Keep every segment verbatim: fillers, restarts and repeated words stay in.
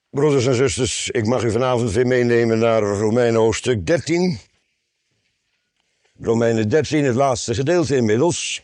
Broeders en zusters, ik mag u vanavond weer meenemen naar Romeinen hoofdstuk dertien. Romeinen dertien, het laatste gedeelte inmiddels.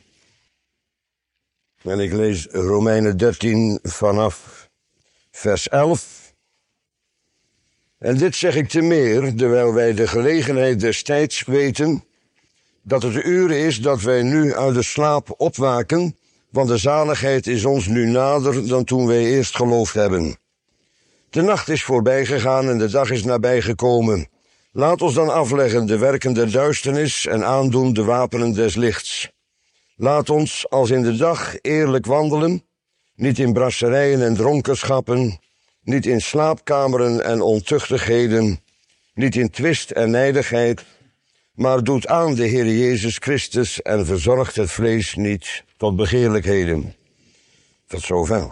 En ik lees Romeinen dertien vanaf vers elf. En dit zeg ik te meer, terwijl wij de gelegenheid des tijds weten, dat het de uur is dat wij nu uit de slaap opwaken, want de zaligheid is ons nu nader dan toen wij eerst geloofd hebben. De nacht is voorbij gegaan en de dag is nabij gekomen. Laat ons dan afleggen de werken der duisternis en aandoen de wapenen des lichts. Laat ons als in de dag eerlijk wandelen, niet in brasserijen en dronkenschappen, niet in slaapkameren en ontuchtigheden, niet in twist en nijdigheid, maar doet aan de Heer Jezus Christus en verzorgt het vlees niet tot begeerlijkheden. Tot zover.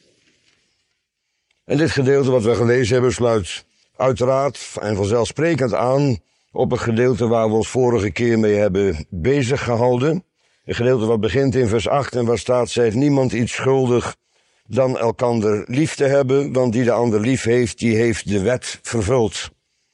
En dit gedeelte wat we gelezen hebben sluit uiteraard en vanzelfsprekend aan op het gedeelte waar we ons vorige keer mee hebben bezig gehouden. Een gedeelte wat begint in vers acht en waar staat: zijt niemand iets schuldig dan elkander lief te hebben, want die de ander lief heeft, die heeft de wet vervuld.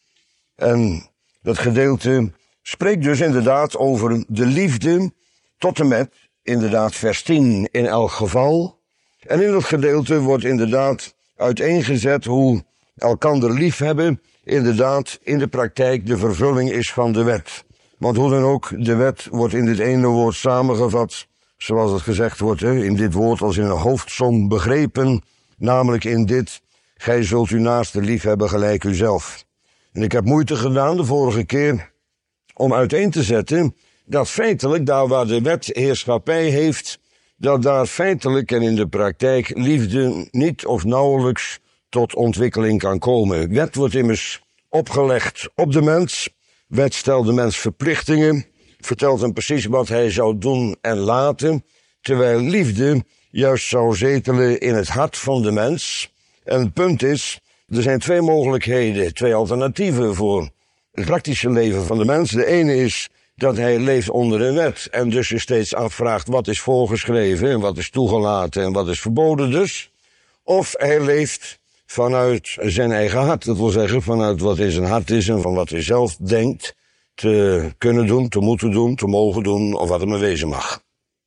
En dat gedeelte spreekt dus inderdaad over de liefde tot en met, inderdaad vers tien in elk geval. En in dat gedeelte wordt inderdaad uiteengezet hoe elkander lief hebben inderdaad in de praktijk de vervulling is van de wet. Want hoe dan ook, de wet wordt in dit ene woord samengevat, zoals het gezegd wordt, in dit woord als in een hoofdsom begrepen, namelijk in dit: gij zult uw naaste lief hebben gelijk uzelf. En ik heb moeite gedaan de vorige keer om uiteen te zetten dat feitelijk daar waar de wet heerschappij heeft, dat daar feitelijk en in de praktijk liefde niet of nauwelijks tot ontwikkeling kan komen. Wet wordt immers opgelegd op de mens. Wet stelt de mens verplichtingen, vertelt hem precies wat hij zou doen en laten, terwijl liefde juist zou zetelen in het hart van de mens. En het punt is, er zijn twee mogelijkheden, twee alternatieven voor het praktische leven van de mens. De ene is dat hij leeft onder een wet en dus je steeds afvraagt wat is voorgeschreven en wat is toegelaten en wat is verboden dus. Of hij leeft vanuit zijn eigen hart, dat wil zeggen vanuit wat in zijn hart is en van wat hij zelf denkt te kunnen doen, te moeten doen, te mogen doen of wat er maar wezen mag.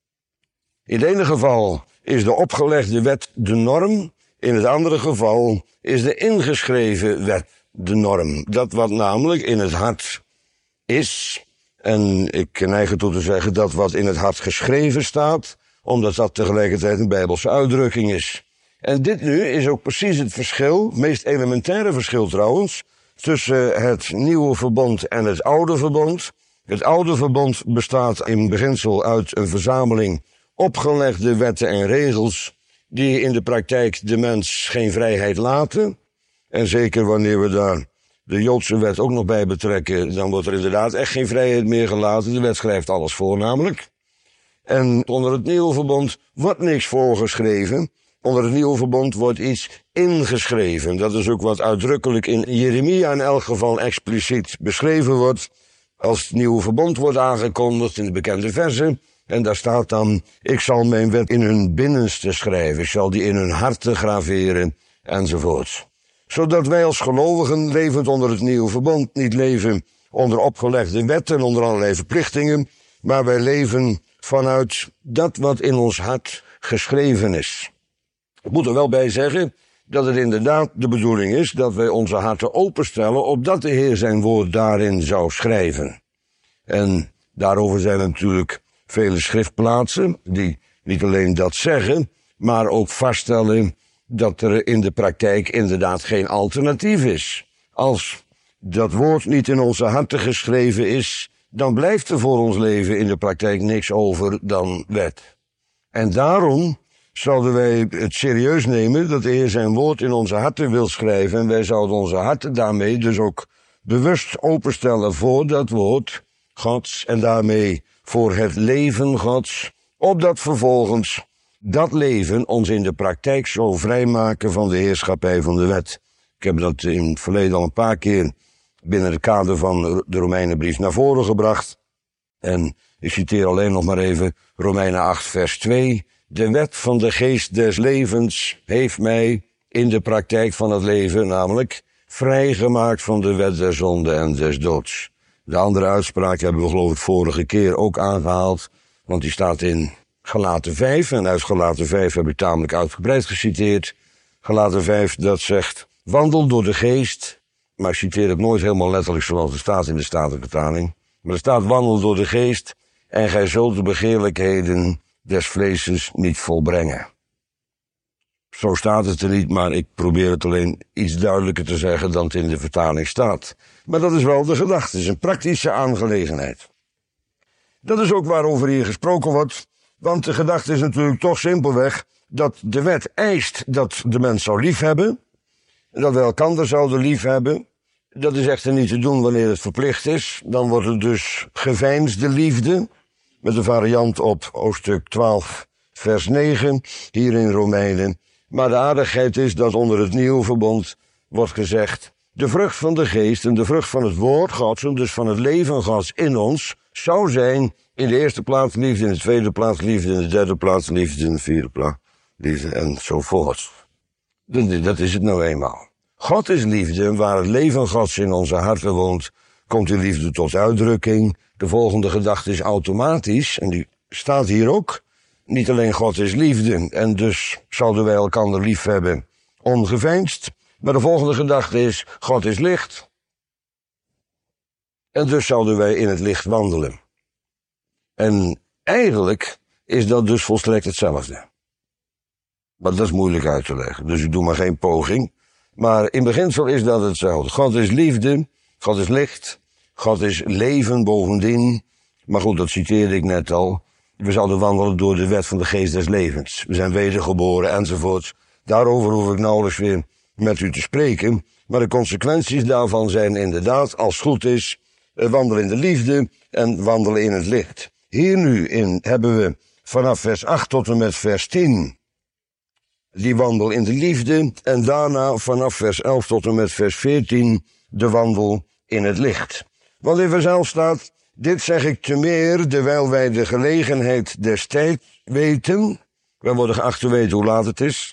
In het ene geval is de opgelegde wet de norm, in het andere geval is de ingeschreven wet de norm. Dat wat namelijk in het hart is. En ik neig ertoe te zeggen dat wat in het hart geschreven staat, omdat dat tegelijkertijd een Bijbelse uitdrukking is. En dit nu is ook precies het verschil, het meest elementaire verschil trouwens, tussen het nieuwe verbond en het oude verbond. Het oude verbond bestaat in beginsel uit een verzameling opgelegde wetten en regels die in de praktijk de mens geen vrijheid laten. En zeker wanneer we daar de Joodse wet ook nog bij betrekken, dan wordt er inderdaad echt geen vrijheid meer gelaten. De wet schrijft alles voor namelijk. En onder het nieuwe verbond wordt niks voorgeschreven. Onder het nieuwe verbond wordt iets ingeschreven. Dat is ook wat uitdrukkelijk in Jeremia in elk geval expliciet beschreven wordt. Als het nieuwe verbond wordt aangekondigd in de bekende versen. En daar staat dan: ik zal mijn wet in hun binnenste schrijven. Ik zal die in hun harten graveren enzovoort. Zodat wij als gelovigen levend onder het nieuwe verbond niet leven onder opgelegde wetten, onder allerlei verplichtingen. Maar wij leven vanuit dat wat in ons hart geschreven is. Ik moet er wel bij zeggen dat het inderdaad de bedoeling is dat wij onze harten openstellen opdat de Heer zijn woord daarin zou schrijven. En daarover zijn natuurlijk vele schriftplaatsen die niet alleen dat zeggen, maar ook vaststellen dat er in de praktijk inderdaad geen alternatief is. Als dat woord niet in onze harten geschreven is, dan blijft er voor ons leven in de praktijk niks over dan wet. En daarom zouden wij het serieus nemen dat de Heer zijn woord in onze harten wil schrijven. En wij zouden onze harten daarmee dus ook bewust openstellen voor dat woord Gods en daarmee voor het leven Gods, opdat vervolgens dat leven ons in de praktijk zou vrijmaken van de heerschappij van de wet. Ik heb dat in het verleden al een paar keer binnen het kader van de Romeinenbrief naar voren gebracht. En ik citeer alleen nog maar even Romeinen acht vers twee. De wet van de geest des levens heeft mij in de praktijk van het leven, namelijk vrijgemaakt van de wet der zonde en des doods. De andere uitspraak hebben we geloof ik vorige keer ook aangehaald, want die staat in Galaten vijf, en uit Galaten vijf heb ik tamelijk uitgebreid geciteerd. Galaten vijf, dat zegt, wandel door de geest, maar ik citeer het nooit helemaal letterlijk zoals het staat in de Statenvertaling. Maar er staat, wandel door de geest, en gij zult de begeerlijkheden des vleesens niet volbrengen. Zo staat het er niet, maar ik probeer het alleen iets duidelijker te zeggen dan het in de vertaling staat. Maar dat is wel de gedachte, het is een praktische aangelegenheid. Dat is ook waarover hier gesproken wordt, want de gedachte is natuurlijk toch simpelweg dat de wet eist dat de mens zou liefhebben, dat we elkander zouden liefhebben. Dat is echter niet te doen wanneer het verplicht is. Dan wordt het dus geveinsde liefde, met een variant op hoofdstuk twaalf, vers negen, hier in Romeinen. Maar de aardigheid is dat onder het nieuwe verbond wordt gezegd, de vrucht van de geest en de vrucht van het woord Gods, en dus van het leven Gods in ons, zou zijn in de eerste plaats liefde, in de tweede plaats liefde, in de derde plaats liefde, in de vierde plaats liefde, enzovoort. Dat, dat is het nou eenmaal. God is liefde, en waar het leven Gods in onze harten woont, komt die liefde tot uitdrukking. De volgende gedachte is automatisch, en die staat hier ook. Niet alleen God is liefde, en dus zouden wij elkander lief hebben, ongeveinsd. Maar de volgende gedachte is, God is licht. En dus zouden wij in het licht wandelen. En eigenlijk is dat dus volstrekt hetzelfde. Maar dat is moeilijk uit te leggen, dus ik doe maar geen poging. Maar in beginsel is dat hetzelfde. God is liefde, God is licht, God is leven bovendien. Maar goed, dat citeerde ik net al. We zouden wandelen door de wet van de geest des levens. We zijn wedergeboren enzovoort. Daarover hoef ik nauwelijks weer met u te spreken. Maar de consequenties daarvan zijn inderdaad, als het goed is, wandelen in de liefde en wandelen in het licht. Hier nu in hebben we vanaf vers acht tot en met vers tien die wandel in de liefde, en daarna vanaf vers elf tot en met vers veertien de wandel in het licht. Want in vers elf staat, dit zeg ik te meer, dewijl wij de gelegenheid des tijds weten. Wij worden geacht te weten hoe laat het is.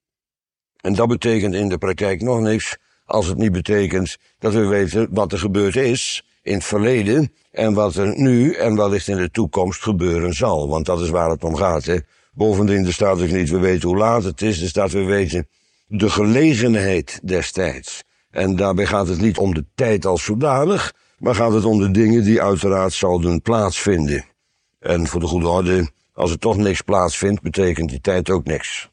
En dat betekent in de praktijk nog niks, als het niet betekent dat we weten wat er gebeurd is in het verleden en wat er nu en wellicht in de toekomst gebeuren zal. Want dat is waar het om gaat, hè. Bovendien, er staat ook niet, we weten hoe laat het is, er staat, we weten de gelegenheid destijds. En daarbij gaat het niet om de tijd als zodanig, maar gaat het om de dingen die uiteraard zouden plaatsvinden. En voor de goede orde, als er toch niks plaatsvindt, betekent die tijd ook niks.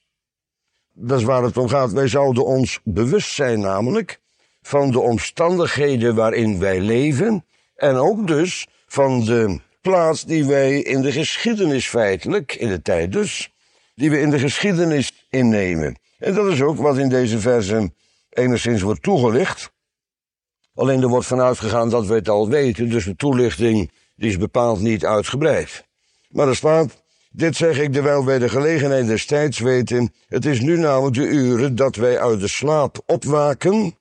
Dat is waar het om gaat. Wij zouden ons bewust zijn namelijk van de omstandigheden waarin wij leven en ook dus van de plaats die wij in de geschiedenis feitelijk, in de tijd dus, die we in de geschiedenis innemen. En dat is ook wat in deze versen enigszins wordt toegelicht. Alleen er wordt vanuit gegaan dat we het al weten, dus de toelichting die is bepaald niet uitgebreid. Maar er staat, dit zeg ik terwijl wij de gelegenheid des tijds weten, het is nu namelijk de uren dat wij uit de slaap opwaken,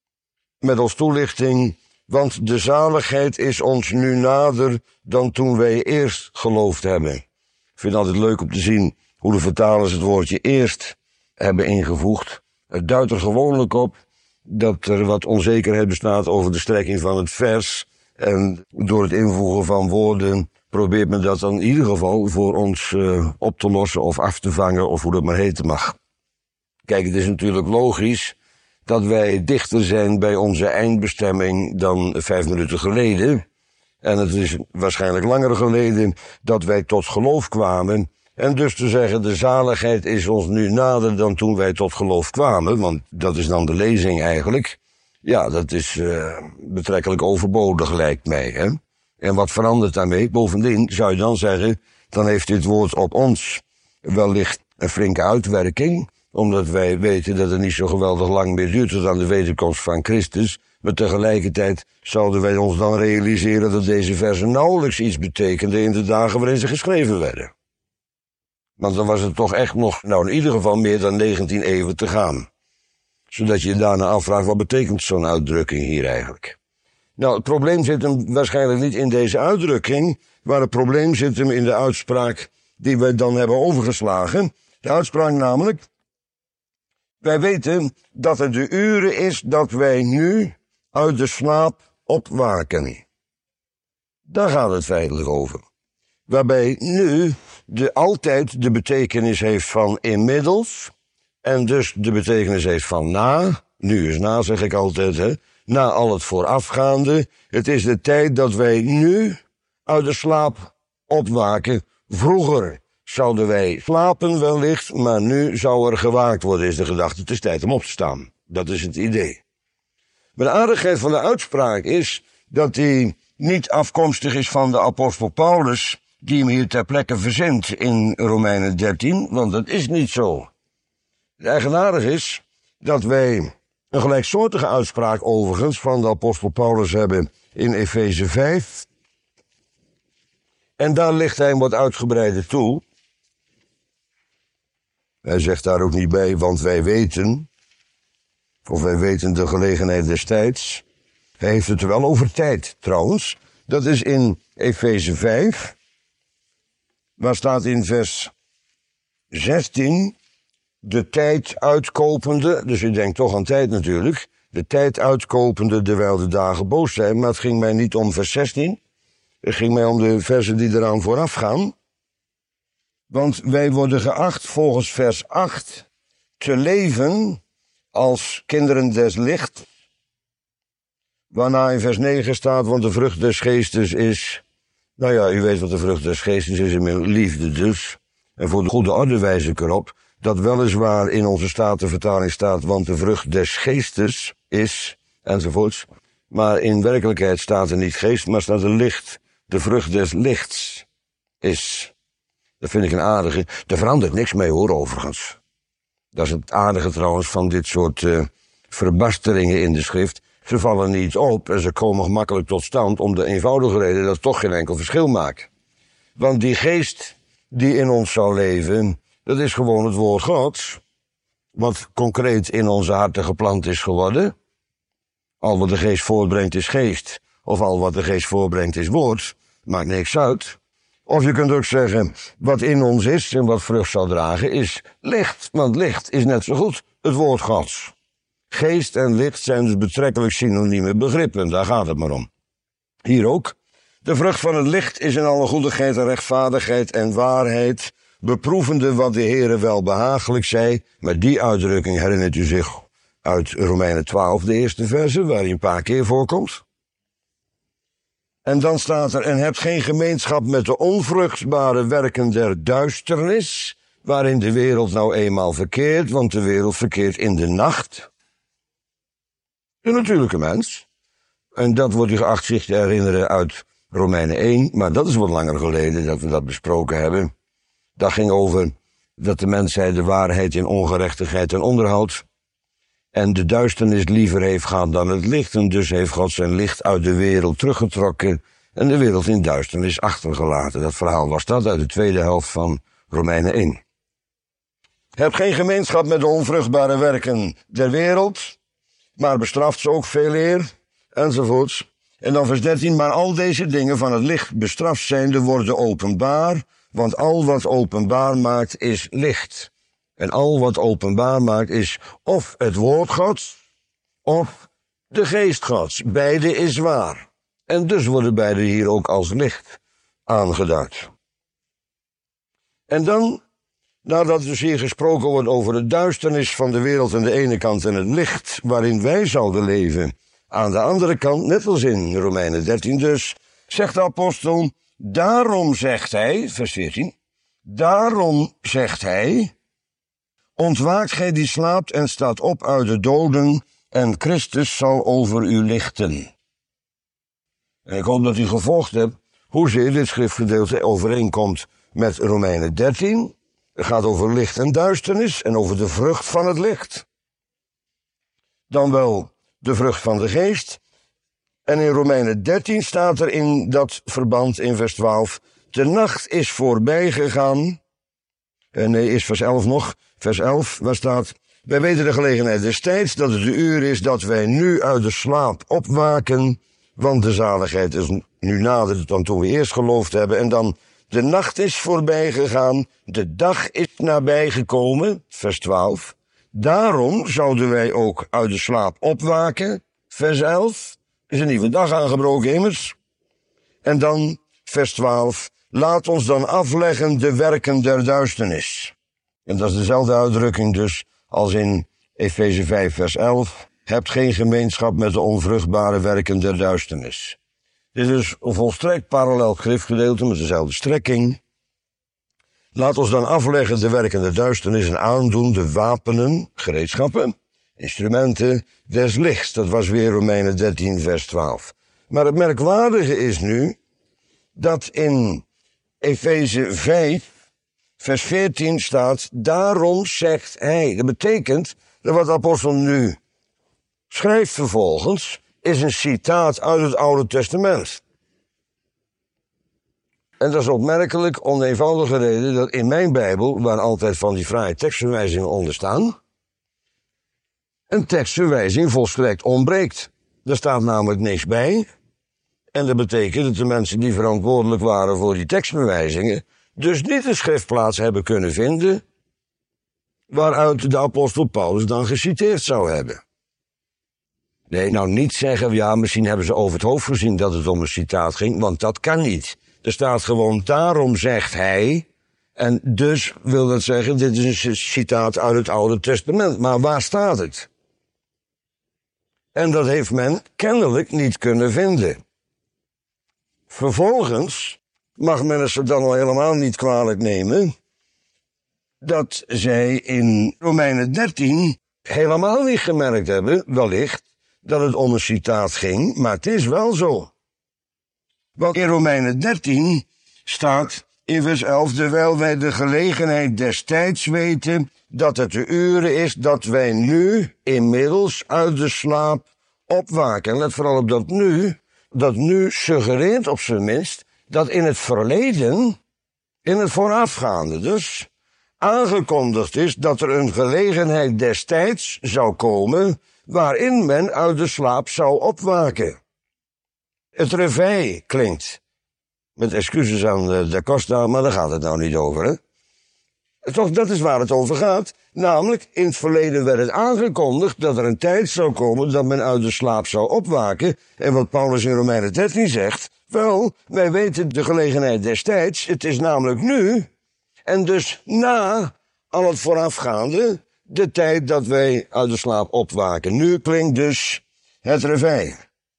met als toelichting, want de zaligheid is ons nu nader dan toen wij eerst geloofd hebben. Ik vind het altijd leuk om te zien hoe de vertalers het woordje eerst hebben ingevoegd. Het duidt er gewoonlijk op dat er wat onzekerheid bestaat over de strekking van het vers. En door het invoegen van woorden probeert men dat dan in ieder geval voor ons uh, op te lossen of af te vangen of hoe dat maar heten mag. Kijk, het is natuurlijk logisch dat wij dichter zijn bij onze eindbestemming dan vijf minuten geleden. En het is waarschijnlijk langer geleden dat wij tot geloof kwamen. En dus te zeggen, de zaligheid is ons nu nader dan toen wij tot geloof kwamen, want dat is dan de lezing eigenlijk. Ja, dat is uh, betrekkelijk overbodig, lijkt mij, hè. En wat verandert daarmee? Bovendien zou je dan zeggen, dan heeft dit woord op ons wellicht een flinke uitwerking, omdat wij weten dat het niet zo geweldig lang meer duurt tot aan de wederkomst van Christus. Maar tegelijkertijd zouden wij ons dan realiseren dat deze versen nauwelijks iets betekenden in de dagen waarin ze geschreven werden. Want dan was het toch echt nog, nou in ieder geval meer dan negentien eeuwen te gaan. Zodat je je daarna afvraagt, wat betekent zo'n uitdrukking hier eigenlijk? Nou, het probleem zit hem waarschijnlijk niet in deze uitdrukking, maar het probleem zit hem in de uitspraak die we dan hebben overgeslagen. De uitspraak namelijk, Wij weten dat het de uren is dat wij nu uit de slaap opwaken. Daar gaat het feitelijk over. Waarbij nu de altijd de betekenis heeft van inmiddels en dus de betekenis heeft van na. Nu is na, zeg ik altijd, hè. Na al het voorafgaande. Het is de tijd dat wij nu uit de slaap opwaken. Vroeger zouden wij slapen wellicht, maar nu zou er gewaakt worden, is de gedachte. Het is tijd om op te staan. Dat is het idee. Maar de aardigheid van de uitspraak is dat die niet afkomstig is van de apostel Paulus, die hem hier ter plekke verzint in Romeinen dertien, want dat is niet zo. Het eigenaardig is dat wij een gelijksoortige uitspraak overigens van de apostel Paulus hebben in Efeze vijf. En daar ligt hij hem wat uitgebreider toe. Hij zegt daar ook niet bij, want wij weten, of wij weten de gelegenheid des tijds. Hij heeft het wel over tijd trouwens. Dat is in Efeze vijf. Waar staat in vers zestien, de tijd uitkopende, dus u denkt toch aan tijd natuurlijk, de tijd uitkopende terwijl de dagen boos zijn, maar het ging mij niet om vers zestien, het ging mij om de versen die eraan vooraf gaan. Want wij worden geacht volgens vers acht te leven als kinderen des licht, waarna in vers negen staat, want de vrucht des geestes is, nou ja, u weet wat de vrucht des geestes is, in liefde dus. En voor de goede orde wijs ik erop, dat weliswaar in onze Statenvertaling staat, want de vrucht des geestes is, enzovoorts. Maar in werkelijkheid staat er niet geest, maar staat er licht. De vrucht des lichts is. Dat vind ik een aardige. Daar verandert niks mee hoor, overigens. Dat is het aardige trouwens van dit soort uh, verbasteringen in de schrift. Ze vallen niet op en ze komen gemakkelijk tot stand om de eenvoudige reden dat het toch geen enkel verschil maakt. Want die geest die in ons zou leven, dat is gewoon het woord Gods, wat concreet in onze harten geplant is geworden. Al wat de geest voortbrengt is geest, of al wat de geest voortbrengt is woord, maakt niks uit. Of je kunt ook zeggen, wat in ons is en wat vrucht zal dragen is licht, want licht is net zo goed het woord Gods. Geest en licht zijn dus betrekkelijk synonieme begrippen, daar gaat het maar om. Hier ook. De vrucht van het licht is in alle goedigheid en rechtvaardigheid en waarheid, beproevende wat de Heere wel behagelijk zei. Met die uitdrukking herinnert u zich uit Romeinen twaalf, de eerste verse, waar hij een paar keer voorkomt. En dan staat er, en hebt geen gemeenschap met de onvruchtbare werken der duisternis, waarin de wereld nou eenmaal verkeert, want de wereld verkeert in de nacht. De natuurlijke mens. En dat wordt u geacht zich te herinneren uit Romeinen één, maar dat is wat langer geleden dat we dat besproken hebben. Dat ging over dat de mensheid de waarheid in ongerechtigheid en onderhoudt en de duisternis liever heeft gehad dan het licht, en dus heeft God zijn licht uit de wereld teruggetrokken en de wereld in duisternis achtergelaten. Dat verhaal was dat uit de tweede helft van Romeinen één. Heb geen gemeenschap met de onvruchtbare werken der wereld, maar bestraft ze ook veel eer, enzovoorts. En dan vers dertien, maar al deze dingen van het licht bestraft zijnde worden openbaar, want al wat openbaar maakt is licht. En al wat openbaar maakt is of het woord Gods, of de geest Gods. Beide is waar. En dus worden beide hier ook als licht aangeduid. En dan, nadat dus hier gesproken wordt over de duisternis van de wereld aan de ene kant en het licht waarin wij zouden leven aan de andere kant, net als in Romeinen dertien dus, zegt de apostel, daarom zegt hij, vers veertien, daarom zegt hij, ontwaakt gij die slaapt en staat op uit de doden, en Christus zal over u lichten. En ik hoop dat u gevolgd hebt hoezeer dit schriftgedeelte overeenkomt met Romeinen dertien. Het gaat over licht en duisternis en over de vrucht van het licht. Dan wel de vrucht van de geest. En in Romeinen dertien staat er in dat verband in vers twaalf, de nacht is voorbij gegaan. En nee, is vers elf nog. Vers elf, waar staat, wij weten de gelegenheid des tijds dat het de uur is dat wij nu uit de slaap opwaken, want de zaligheid is nu nader dan toen we eerst geloofd hebben. En dan, de nacht is voorbij gegaan, de dag is nabij gekomen, vers twaalf. Daarom zouden wij ook uit de slaap opwaken. Vers elf. Is een nieuwe dag aangebroken immers. En dan vers twaalf. Laat ons dan afleggen de werken der duisternis. En dat is dezelfde uitdrukking dus als in Efeze vijf vers elf. Hebt geen gemeenschap met de onvruchtbare werken der duisternis. Dit is een volstrekt parallel schriftgedeelte met dezelfde strekking. Laat ons dan afleggen de werken der duisternis en aandoen de wapenen, gereedschappen, instrumenten des lichts. Dat was weer Romeinen dertien vers twaalf. Maar het merkwaardige is nu dat in Efeze vijf vers veertien staat, daarom zegt hij. Dat betekent dat wat de apostel nu schrijft vervolgens, is een citaat uit het Oude Testament. En dat is opmerkelijk om de eenvoudige reden dat in mijn Bijbel, waar altijd van die fraaie tekstverwijzingen onder staan, een tekstverwijzing volstrekt ontbreekt. Er staat namelijk niks bij. En dat betekent dat de mensen die verantwoordelijk waren voor die tekstverwijzingen dus niet een schriftplaats hebben kunnen vinden waaruit de apostel Paulus dan geciteerd zou hebben. Nee, nou niet zeggen, ja, misschien hebben ze over het hoofd gezien dat het om een citaat ging, want dat kan niet. Er staat gewoon, daarom zegt hij, en dus wil dat zeggen, dit is een citaat uit het Oude Testament. Maar waar staat het? En dat heeft men kennelijk niet kunnen vinden. Vervolgens mag men het dan al helemaal niet kwalijk nemen dat zij in Romeinen dertien helemaal niet gemerkt hebben, wellicht, dat het om een citaat ging, maar het is wel zo. Want in Romeinen dertien staat in vers elf, terwijl wij de gelegenheid des tijds weten, dat het de uren is dat wij nu inmiddels uit de slaap opwaken. En let vooral op dat nu, dat nu suggereert op zijn minst, dat in het verleden, in het voorafgaande dus, aangekondigd is dat er een gelegenheid des tijds zou komen, waarin men uit de slaap zou opwaken. Het reveil klinkt, met excuses aan de, de Costa, maar daar gaat het nou niet over, hè? Toch, dat is waar het over gaat. Namelijk, in het verleden werd het aangekondigd dat er een tijd zou komen dat men uit de slaap zou opwaken. En wat Paulus in Romeinen dertien zegt, wel, wij weten de gelegenheid des tijds, het is namelijk nu, en dus na al het voorafgaande, de tijd dat wij uit de slaap opwaken. Nu klinkt dus het reveil.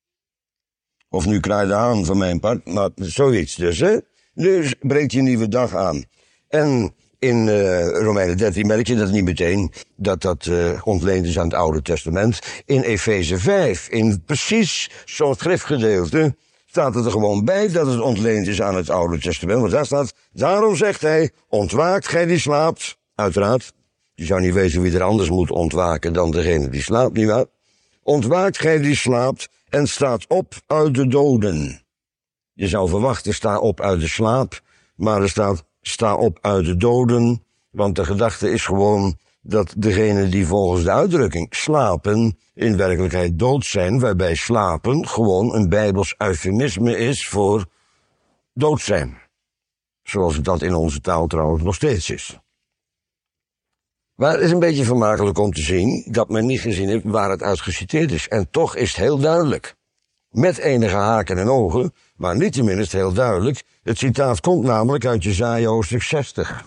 Of nu kraai de haan van mijn part, maar zoiets dus, hè. Nu breekt je een nieuwe dag aan. En in uh, Romeinen dertien merk je dat niet meteen, dat dat uh, ontleend is aan het Oude Testament. In Efeze vijf, in precies zo'n schriftgedeelte, staat het er gewoon bij dat het ontleend is aan het Oude Testament. Want daar staat, daarom zegt hij, ontwaakt gij die slaapt. Uiteraard, je zou niet weten wie er anders moet ontwaken dan degene die slaapt, nietwaar? Ontwaakt gij die slaapt en staat op uit de doden. Je zou verwachten, sta op uit de slaap, maar er staat, sta op uit de doden, want de gedachte is gewoon dat degenen die volgens de uitdrukking slapen, in werkelijkheid dood zijn, waarbij slapen gewoon een Bijbels eufemisme is voor dood zijn. Zoals dat in onze taal trouwens nog steeds is. Maar het is een beetje vermakelijk om te zien dat men niet gezien heeft waar het uit geciteerd is. En toch is het heel duidelijk. Met enige haken en ogen, maar niettemin is het heel duidelijk. Het citaat komt namelijk uit Jesaja hoofdstuk zestig.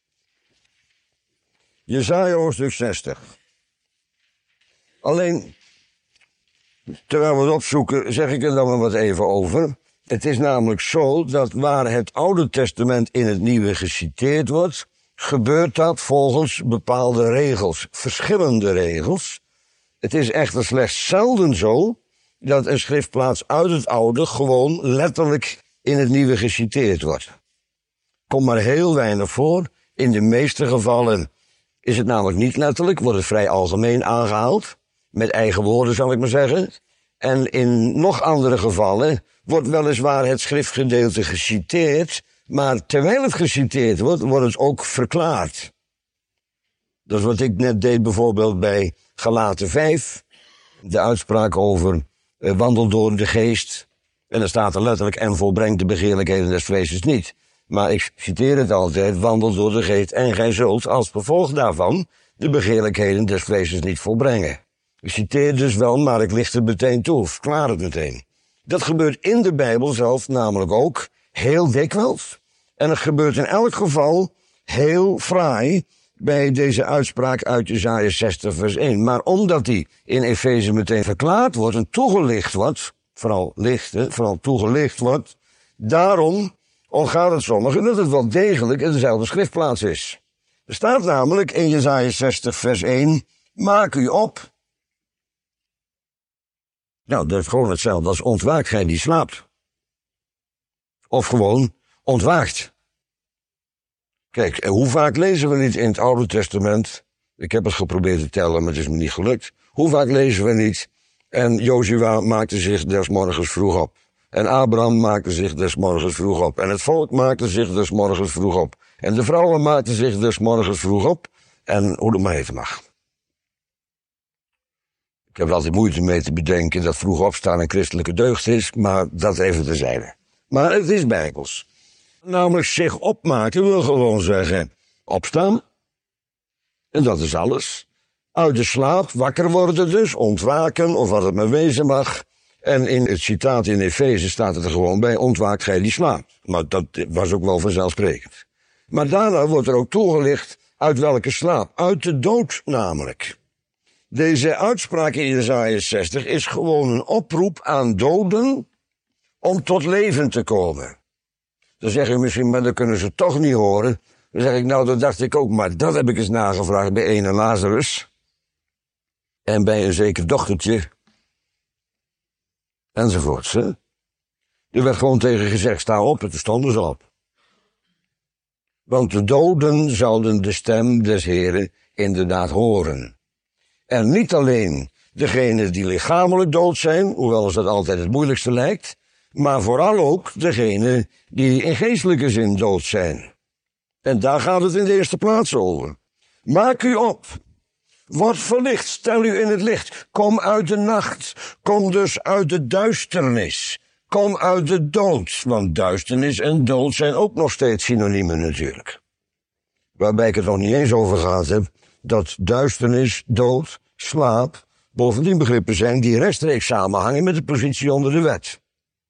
Jesaja hoofdstuk zestig. Alleen, terwijl we het opzoeken, zeg ik er dan maar wat even over. Het is namelijk zo dat waar het Oude Testament in het Nieuwe geciteerd wordt, gebeurt dat volgens bepaalde regels, verschillende regels. Het is echter slechts zelden zo dat een schriftplaats uit het Oude gewoon letterlijk in het Nieuwe geciteerd wordt. Komt maar heel weinig voor. In de meeste gevallen is het namelijk niet letterlijk, wordt het vrij algemeen aangehaald, met eigen woorden zou ik maar zeggen. En in nog andere gevallen wordt weliswaar het schriftgedeelte geciteerd, maar terwijl het geciteerd wordt, wordt het ook verklaard. Dat is wat ik net deed bijvoorbeeld bij Galaten vijf. De uitspraak over uh, wandel door de geest. En dan staat er letterlijk, en volbrengt de begeerlijkheden des vleesens niet. Maar ik citeer het altijd, wandel door de geest en gij zult als gevolg daarvan de begeerlijkheden des vlees niet volbrengen. Ik citeer dus wel, maar ik licht het meteen toe, verklaar het meteen. Dat gebeurt in de Bijbel zelf namelijk ook heel dikwijls. En het gebeurt in elk geval heel fraai bij deze uitspraak uit Jesaja zestig vers één. Maar omdat die in Efeze meteen verklaard wordt en toegelicht wordt, vooral lichten, vooral toegelicht wordt, daarom ontgaat het sommigen dat het wel degelijk in dezelfde schriftplaats is. Er staat namelijk in Jesaja zestig vers één, maak u op. Nou, dat is gewoon hetzelfde als ontwaakt gij die slaapt. Of gewoon ontwaakt. Kijk, hoe vaak lezen we niet in het Oude Testament? Ik heb het geprobeerd te tellen, maar het is me niet gelukt. Hoe vaak lezen we niet? En Jozua maakte zich des morgens vroeg op. En Abraham maakte zich des morgens vroeg op. En het volk maakte zich des morgens vroeg op. En de vrouwen maakten zich des morgens vroeg op. En hoe het maar heten mag. Ik heb er altijd moeite mee te bedenken dat vroeg opstaan een christelijke deugd is, maar dat even terzijde. Maar het is bijbels. Namelijk zich opmaken wil gewoon zeggen opstaan. En dat is alles. Uit de slaap, wakker worden dus, ontwaken of wat het maar wezen mag. En in het citaat in Efeze staat het er gewoon bij, ontwaakt gij die slaapt. Maar dat was ook wel vanzelfsprekend. Maar daarna wordt er ook toegelicht uit welke slaap. Uit de dood namelijk. Deze uitspraak in Jesaja zestig is gewoon een oproep aan doden om tot leven te komen. Dan zeg je misschien, maar dat kunnen ze toch niet horen. Dan zeg ik, nou, dat dacht ik ook, maar dat heb ik eens nagevraagd bij ene Lazarus. En bij een zeker dochtertje. Enzovoorts, hè. Er werd gewoon tegen gezegd, sta op, en toen stonden ze op. Want de doden zouden de stem des Heren inderdaad horen. En niet alleen degenen die lichamelijk dood zijn, hoewel ons dat altijd het moeilijkste lijkt, maar vooral ook degenen die in geestelijke zin dood zijn. En daar gaat het in de eerste plaats over. Maak u op. Word verlicht, stel u in het licht. Kom uit de nacht. Kom dus uit de duisternis. Kom uit de dood. Want duisternis en dood zijn ook nog steeds synoniemen natuurlijk. Waarbij ik het nog niet eens over gehad heb, dat duisternis, dood, slaap, bovendien begrippen zijn die rechtstreeks samenhangen met de positie onder de wet.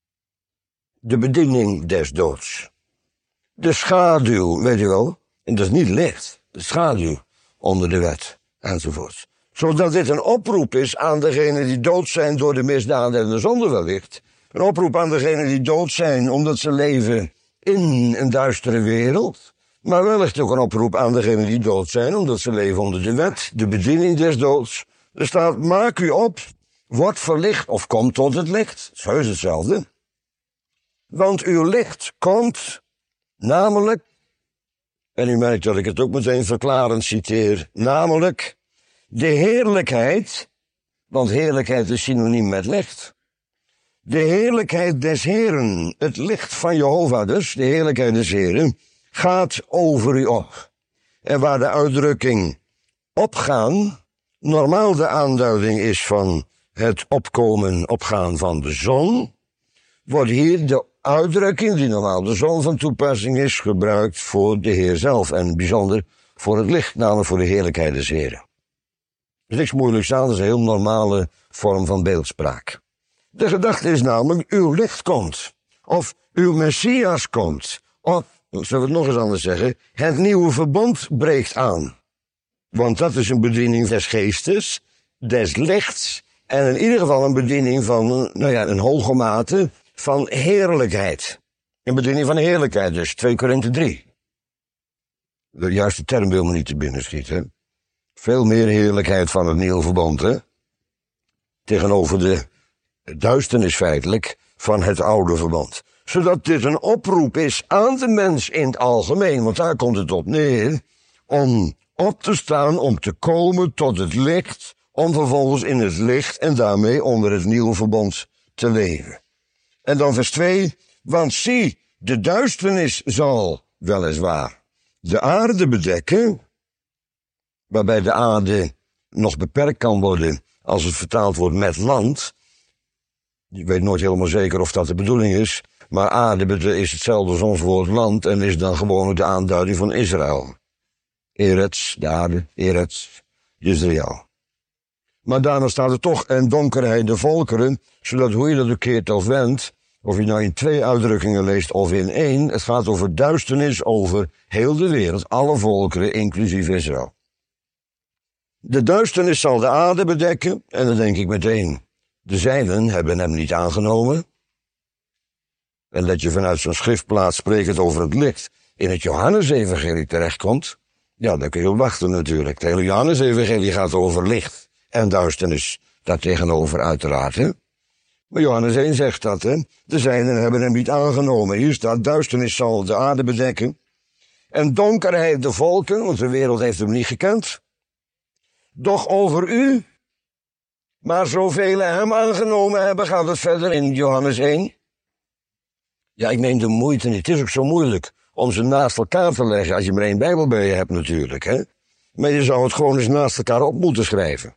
De bediening des doods. De schaduw, weet je wel, en dat is niet licht, de schaduw onder de wet, enzovoort. Zodat dit een oproep is aan degenen die dood zijn door de misdaden en de zonde wellicht. Een oproep aan degenen die dood zijn omdat ze leven in een duistere wereld. Maar wellicht ook een oproep aan degenen die dood zijn omdat ze leven onder de wet, de bediening des doods. Er staat, maak u op, word verlicht of kom tot het licht. Het is heus hetzelfde. Want uw licht komt, namelijk, en u merkt dat ik het ook meteen verklarend citeer, namelijk de heerlijkheid, want heerlijkheid is synoniem met licht. De heerlijkheid des Heren, het licht van Jehovah dus, de heerlijkheid des Heren, gaat over u op. En waar de uitdrukking opgaan normaal de aanduiding is van het opkomen, opgaan van de zon, wordt hier de uitdrukking, die normaal de zon van toepassing is, gebruikt voor de Heer zelf en bijzonder voor het licht, namelijk voor de heerlijkheid des Heren. Er is niks moeilijks aan, dat is een heel normale vorm van beeldspraak. De gedachte is namelijk, uw licht komt, of uw Messias komt, of, zullen we het nog eens anders zeggen, het nieuwe verbond breekt aan. Want dat is een bediening des geestes, des lichts, en in ieder geval een bediening van, nou ja, een hoge mate van heerlijkheid. Een bediening van heerlijkheid dus, twee Korinthe drie. De juiste term wil me niet te binnen schieten. Veel meer heerlijkheid van het nieuwe verbond, hè. Tegenover de duisternis feitelijk van het oude verbond. Zodat dit een oproep is aan de mens in het algemeen, want daar komt het op neer, om op te staan, om te komen tot het licht, om vervolgens in het licht en daarmee onder het nieuwe verbond te leven. En dan vers twee, want zie, de duisternis zal weliswaar de aarde bedekken, waarbij de aarde nog beperkt kan worden als het vertaald wordt met land. Je weet nooit helemaal zeker of dat de bedoeling is, maar aarde is hetzelfde als ons woord land en is dan gewoon de aanduiding van Israël. Eretz, de aarde, Eretz, Israël. Maar daarna staat er toch, en donkerheid de volkeren, zodat hoe je dat ook keert of wendt, of je nou in twee uitdrukkingen leest of in één, het gaat over duisternis over heel de wereld, alle volkeren, inclusief Israël. De duisternis zal de aarde bedekken, en dan denk ik meteen, de zijnen hebben hem niet aangenomen. En dat je vanuit zo'n schriftplaats sprekend over het licht in het Johannesevangelie terechtkomt, ja, dan kun je op wachten natuurlijk. Het hele Johannesevangelie gaat over licht en duisternis, daartegenover uiteraard, hè. Maar Johannes één zegt dat, hè. De zijnen hebben hem niet aangenomen. Hier staat, duisternis zal de aarde bedekken. En donkerheid de volken, want de wereld heeft hem niet gekend. Doch over u, maar zoveel hem aangenomen hebben, gaat het verder in Johannes één. Ja, ik neem de moeite niet. Het is ook zo moeilijk om ze naast elkaar te leggen, als je maar één Bijbel bij je hebt natuurlijk, hè. Maar je zou het gewoon eens naast elkaar op moeten schrijven.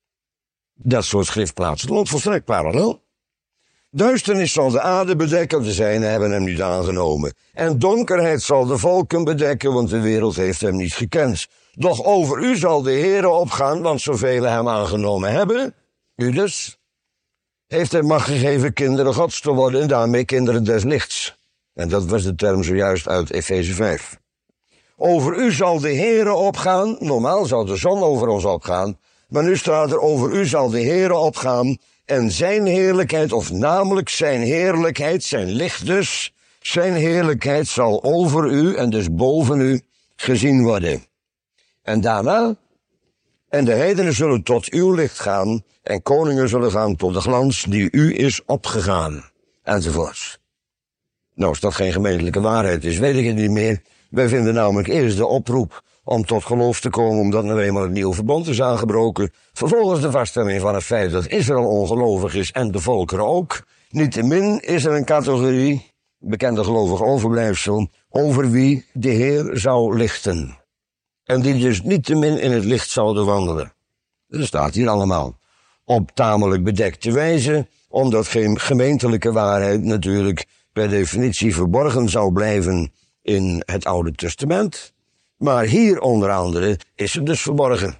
Dat soort schriftplaatsen, het loopt volstrekt parallel. Duisternis zal de aarde bedekken, de zijnen hebben hem niet aangenomen. En donkerheid zal de volken bedekken, want de wereld heeft hem niet gekend. Doch over u zal de Heere opgaan, want zoveel hem aangenomen hebben, u dus, heeft hij macht gegeven kinderen Gods te worden en daarmee kinderen des lichts. En dat was de term zojuist uit Efeze vijf. Over u zal de Heere opgaan, normaal zou de zon over ons opgaan, maar nu staat er over u zal de Heere opgaan en zijn heerlijkheid, of namelijk zijn heerlijkheid, zijn licht dus, zijn heerlijkheid zal over u en dus boven u gezien worden. En daarna, en de heidenen zullen tot uw licht gaan en koningen zullen gaan tot de glans die u is opgegaan, enzovoorts. Nou, als dat geen gemeentelijke waarheid is, weet ik het niet meer. Wij vinden namelijk eerst de oproep om tot geloof te komen, omdat nou eenmaal het nieuwe verbond is aangebroken. Vervolgens de vaststelling van het feit dat Israël ongelovig is en de volkeren ook. Niettemin is er een categorie, bekende gelovig overblijfsel, over wie de Heer zou lichten. En die dus niettemin in het licht zouden wandelen. Dat staat hier allemaal. Op tamelijk bedekte wijze, omdat geen gemeentelijke waarheid natuurlijk per definitie verborgen zou blijven in het Oude Testament. Maar hier onder andere is het dus verborgen.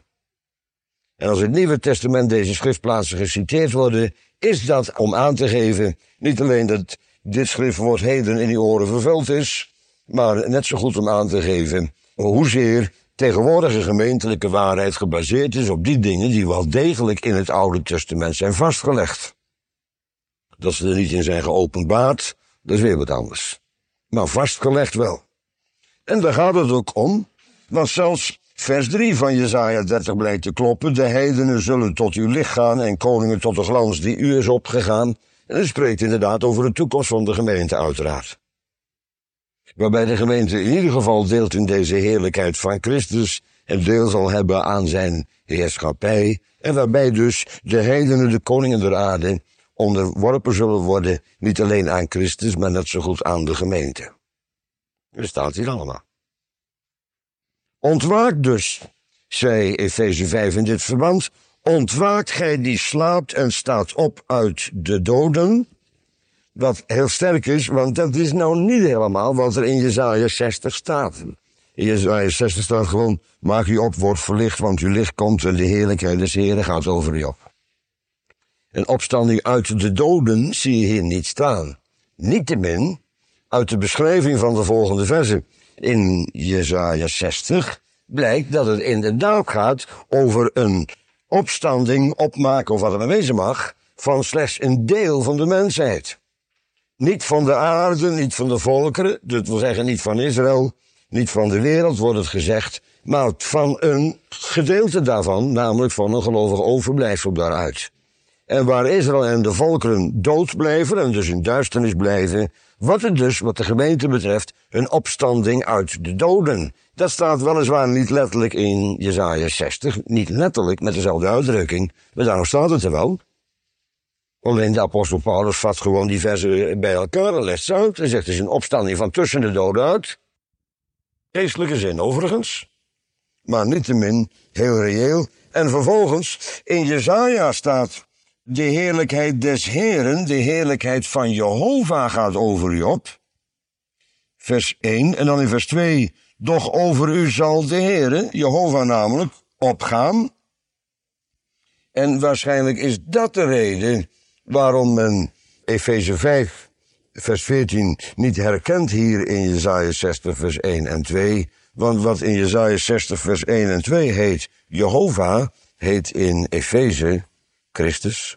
En als het Nieuwe Testament deze schriftplaatsen geciteerd worden, is dat om aan te geven, niet alleen dat dit schriftwoord heden in uw oren vervuld is, maar net zo goed om aan te geven hoezeer tegenwoordige gemeentelijke waarheid gebaseerd is op die dingen die wel degelijk in het Oude Testament zijn vastgelegd. Dat ze er niet in zijn geopenbaard, dat is weer wat anders. Maar vastgelegd wel. En daar gaat het ook om, want zelfs vers drie van Jesaja dertig blijkt te kloppen. De heidenen zullen tot uw licht gaan en koningen tot de glans die u is opgegaan. En dat spreekt inderdaad over de toekomst van de gemeente uiteraard. Waarbij de gemeente in ieder geval deelt in deze heerlijkheid van Christus en deel zal hebben aan zijn heerschappij. En waarbij dus de heidenen, de koningen der aarde, onderworpen zullen worden, niet alleen aan Christus, maar net zo goed aan de gemeente. Dat staat hier allemaal. Ontwaakt dus, zei Efeze vijf in dit verband, ontwaakt gij die slaapt en staat op uit de doden. Wat heel sterk is, want dat is nou niet helemaal wat er in Jesaja zestig staat. In Jesaja zestig staat gewoon, maak u op, word verlicht, want uw licht komt en de heerlijkheid des Heren gaat over u op. Een opstanding uit de doden zie je hier niet staan. Niettemin, uit de beschrijving van de volgende versen in Jesaja zestig blijkt dat het inderdaad gaat over een opstanding, opmaken of wat er maar wezen mag, van slechts een deel van de mensheid. Niet van de aarde, niet van de volkeren, dat wil zeggen niet van Israël, niet van de wereld wordt het gezegd, maar van een gedeelte daarvan, namelijk van een gelovig overblijfsel daaruit. En waar Israël en de volkeren dood blijven en dus in duisternis blijven, wordt het dus, wat de gemeente betreft, een opstanding uit de doden. Dat staat weliswaar niet letterlijk in Jesaja zestig, niet letterlijk met dezelfde uitdrukking, maar daarom staat het er wel. Alleen de apostel Paulus vat gewoon die versen bij elkaar en legt ze uit en zegt, het is een opstanding van tussen de doden uit. Geestelijke zin overigens, maar niettemin heel reëel. En vervolgens, in Jesaja staat, de heerlijkheid des Heren, de heerlijkheid van Jehovah gaat over u op. Vers één, en dan in vers twee, Doch over u zal de Heere, Jehovah namelijk, opgaan. En waarschijnlijk is dat de reden waarom men Efeze vijf, vers veertien niet herkent hier in Jesaja zestig, vers één en twee. Want wat in Jesaja zestig, vers één en twee heet Jehovah, heet in Efeze Christus.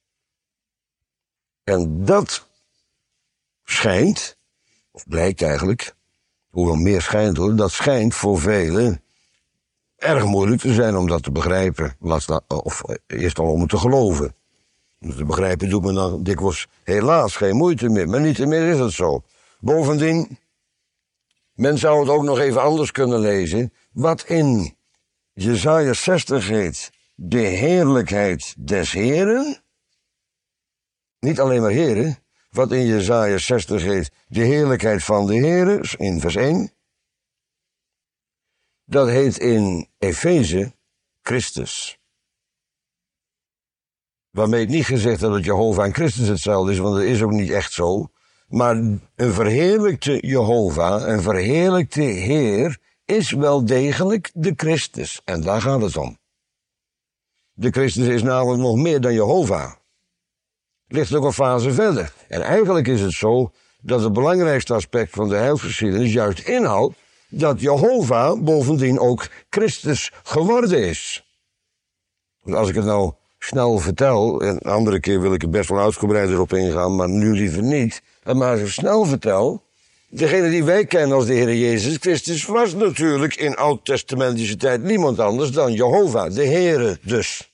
En dat schijnt, of blijkt eigenlijk, hoewel meer schijnt hoor, dat schijnt voor velen erg moeilijk te zijn om dat te begrijpen. Of eerst al om te geloven. Om te begrijpen doet men dan dikwijls helaas geen moeite meer. Maar niettemin is het zo. Bovendien, men zou het ook nog even anders kunnen lezen. Wat in Jesaja zestig heet de heerlijkheid des Heren. Niet alleen maar Heren. Wat in Jesaja zestig heet de heerlijkheid van de Heren, in vers één. Dat heet in Efeze Christus. Waarmee het niet gezegd dat het Jehovah en Christus hetzelfde is, want dat is ook niet echt zo. Maar een verheerlijkte Jehovah, een verheerlijkte Heer, is wel degelijk de Christus. En daar gaat het om. De Christus is namelijk nog meer dan Jehovah. Ligt ook een fase verder. En eigenlijk is het zo dat het belangrijkste aspect van de heilsgeschiedenis juist inhoudt dat Jehovah bovendien ook Christus geworden is. Dus als ik het nou snel vertel, en een andere keer wil ik er best wel uitgebreider op ingaan, maar nu liever niet, maar als ik snel vertel, degene die wij kennen als de Heer Jezus Christus was natuurlijk in oud-testamentische tijd niemand anders dan Jehovah, de Heere dus.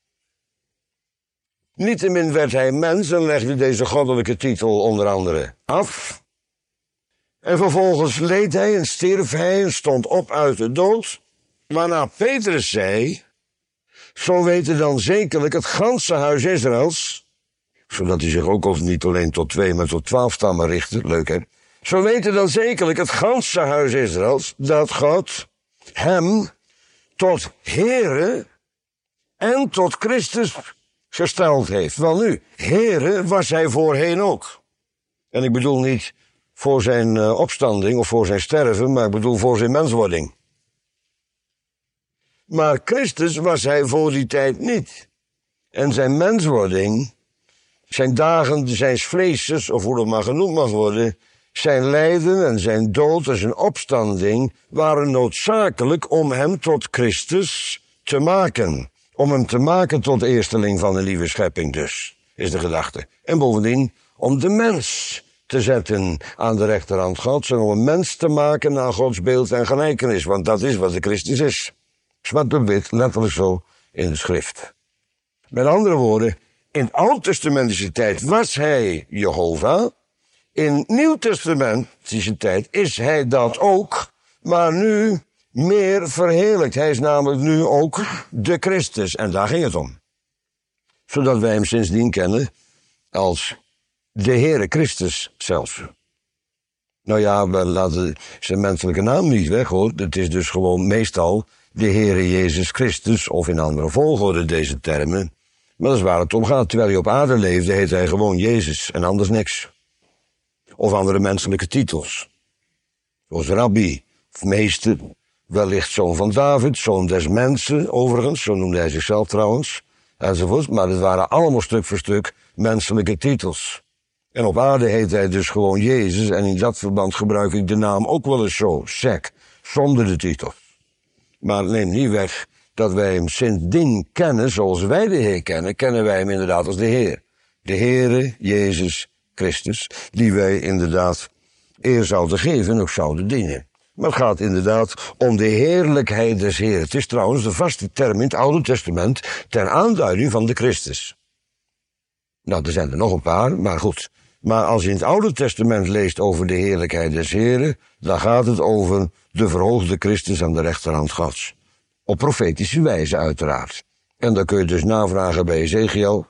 Niettemin werd hij mens en legde deze goddelijke titel onder andere af. En vervolgens leed hij en stierf hij en stond op uit de dood. Waarna Petrus zei, zo weten dan zekerlijk het ganse huis Israëls, zodat hij zich ook niet alleen tot twee, maar tot twaalf stammen richtte, leuk hè. Zo weten dan zekerlijk het ganse huis Israëls, dat God hem tot Heere en tot Christus gesteld heeft. Wel nu, Heere was hij voorheen ook. En ik bedoel niet voor zijn uh, opstanding of voor zijn sterven, maar ik bedoel voor zijn menswording. Maar Christus was hij voor die tijd niet. En zijn menswording, zijn dagen, zijn vleesjes, of hoe dat maar genoemd mag worden, zijn lijden en zijn dood en zijn opstanding waren noodzakelijk om hem tot Christus te maken. Om hem te maken tot eersteling van een nieuwe schepping dus, is de gedachte. En bovendien om de mens te zetten aan de rechterhand Gods en om een mens te maken naar Gods beeld en gelijkenis, want dat is wat de Christus is. Zwart op wit, letterlijk zo in de schrift. Met andere woorden, in oud-testamentische tijd was hij Jehovah, in nieuw-testamentische tijd is hij dat ook, maar nu meer verheerlijkt. Hij is namelijk nu ook de Christus. En daar ging het om. Zodat wij hem sindsdien kennen als de Heere Christus zelfs. Nou ja, we laten zijn menselijke naam niet weg hoor. Het is dus gewoon meestal de Heere Jezus Christus, of in andere volgorde deze termen. Maar dat is waar het om gaat. Terwijl hij op aarde leefde, heet hij gewoon Jezus en anders niks. Of andere menselijke titels. Zoals rabbi, of meester, wellicht zoon van David, zoon des mensen, overigens, zo noemde hij zichzelf trouwens, enzovoort. Maar het waren allemaal stuk voor stuk menselijke titels. En op aarde heet hij dus gewoon Jezus, en in dat verband gebruik ik de naam ook wel eens zo, sec, zonder de titel. Maar neem niet weg dat wij hem sindsdien kennen, zoals wij de Heer kennen, kennen wij hem inderdaad als de Heer. De Heere Jezus Christus, die wij inderdaad eer zouden geven en ook zouden dienen. Maar het gaat inderdaad om de heerlijkheid des Heeren. Het is trouwens de vaste term in het Oude Testament ter aanduiding van de Christus. Nou, er zijn er nog een paar, maar goed. Maar als je in het Oude Testament leest over de heerlijkheid des Heren, dan gaat het over de verhoogde Christus aan de rechterhand Gods. Op profetische wijze uiteraard. En dan kun je dus navragen bij Ezekiel.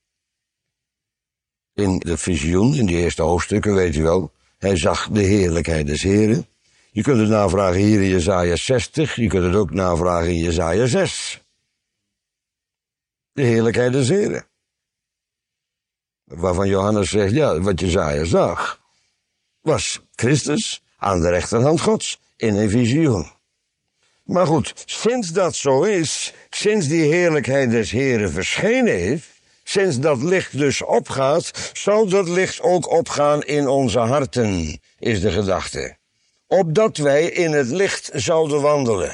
In de visioen, in die eerste hoofdstukken, weet u wel. Hij zag de heerlijkheid des Heren. Je kunt het navragen hier in Jesaja zestig. Je kunt het ook navragen in Jesaja zes. De heerlijkheid des Heren. Waarvan Johannes zegt, ja, wat Jesaja zag, was Christus aan de rechterhand Gods. in een visioen. Maar goed, sinds dat zo is, sinds die heerlijkheid des Heren verschenen is, sinds dat licht dus opgaat, zal dat licht ook opgaan in onze harten, is de gedachte. Opdat wij in het licht zouden wandelen.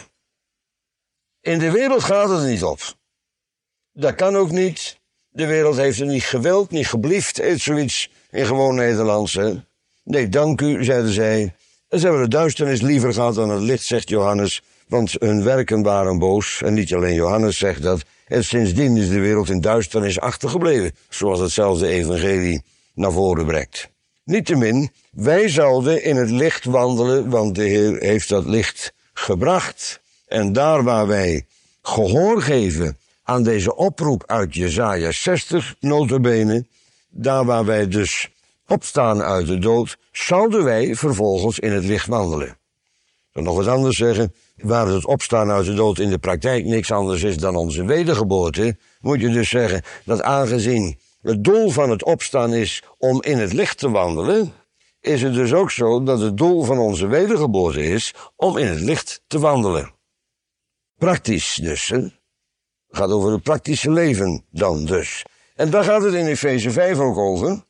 In de wereld gaat het niet op. Dat kan ook niet. De wereld heeft het niet gewild, niet geblieft, eet zoiets in gewoon Nederlands. Hè? Nee, dank u, zeiden zij. En ze hebben de duisternis liever gehad dan het licht, zegt Johannes. Want hun werken waren boos. En niet alleen Johannes zegt dat. En sindsdien is de wereld in duisternis achtergebleven. Zoals hetzelfde evangelie naar voren brengt. Niettemin, wij zouden in het licht wandelen, want de Heer heeft dat licht gebracht. En daar waar wij gehoor geven aan deze oproep uit Jesaja zestig, nota bene, daar waar wij dus opstaan uit de dood, zouden wij vervolgens in het licht wandelen. Ik wil nog wat anders zeggen, waar het opstaan uit de dood in de praktijk niks anders is dan onze wedergeboorte, moet je dus zeggen dat aangezien het doel van het opstaan is om in het licht te wandelen, is het dus ook zo dat het doel van onze wedergeboorte is om in het licht te wandelen. Praktisch dus, hè? Het gaat over het praktische leven dan dus. En daar gaat het in Efeze vijf ook over.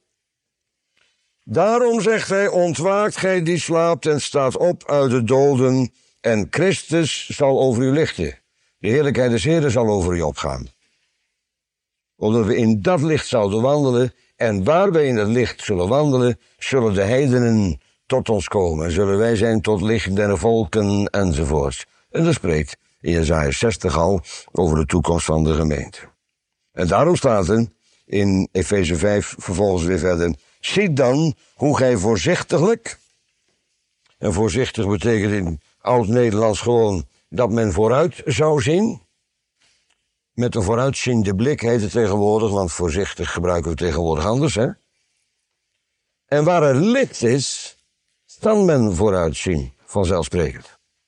Daarom zegt hij, ontwaakt gij die slaapt en staat op uit de doden, en Christus zal over u lichten. De heerlijkheid des Heren zal over u opgaan. Omdat we in dat licht zouden wandelen, en waar wij in het licht zullen wandelen, zullen de heidenen tot ons komen. Zullen wij zijn tot licht der volken, enzovoorts. En dat spreekt in Jesaja zestig al over de toekomst van de gemeente. En daarom staat er in Efeze vijf vervolgens weer verder, ziet dan hoe gij voorzichtiglijk, en voorzichtig betekent in oud-Nederlands gewoon dat men vooruit zou zien. Met een vooruitziende blik heet het tegenwoordig, want voorzichtig gebruiken we tegenwoordig anders, hè. En waar er licht is, kan men vooruitzien, vanzelfsprekend.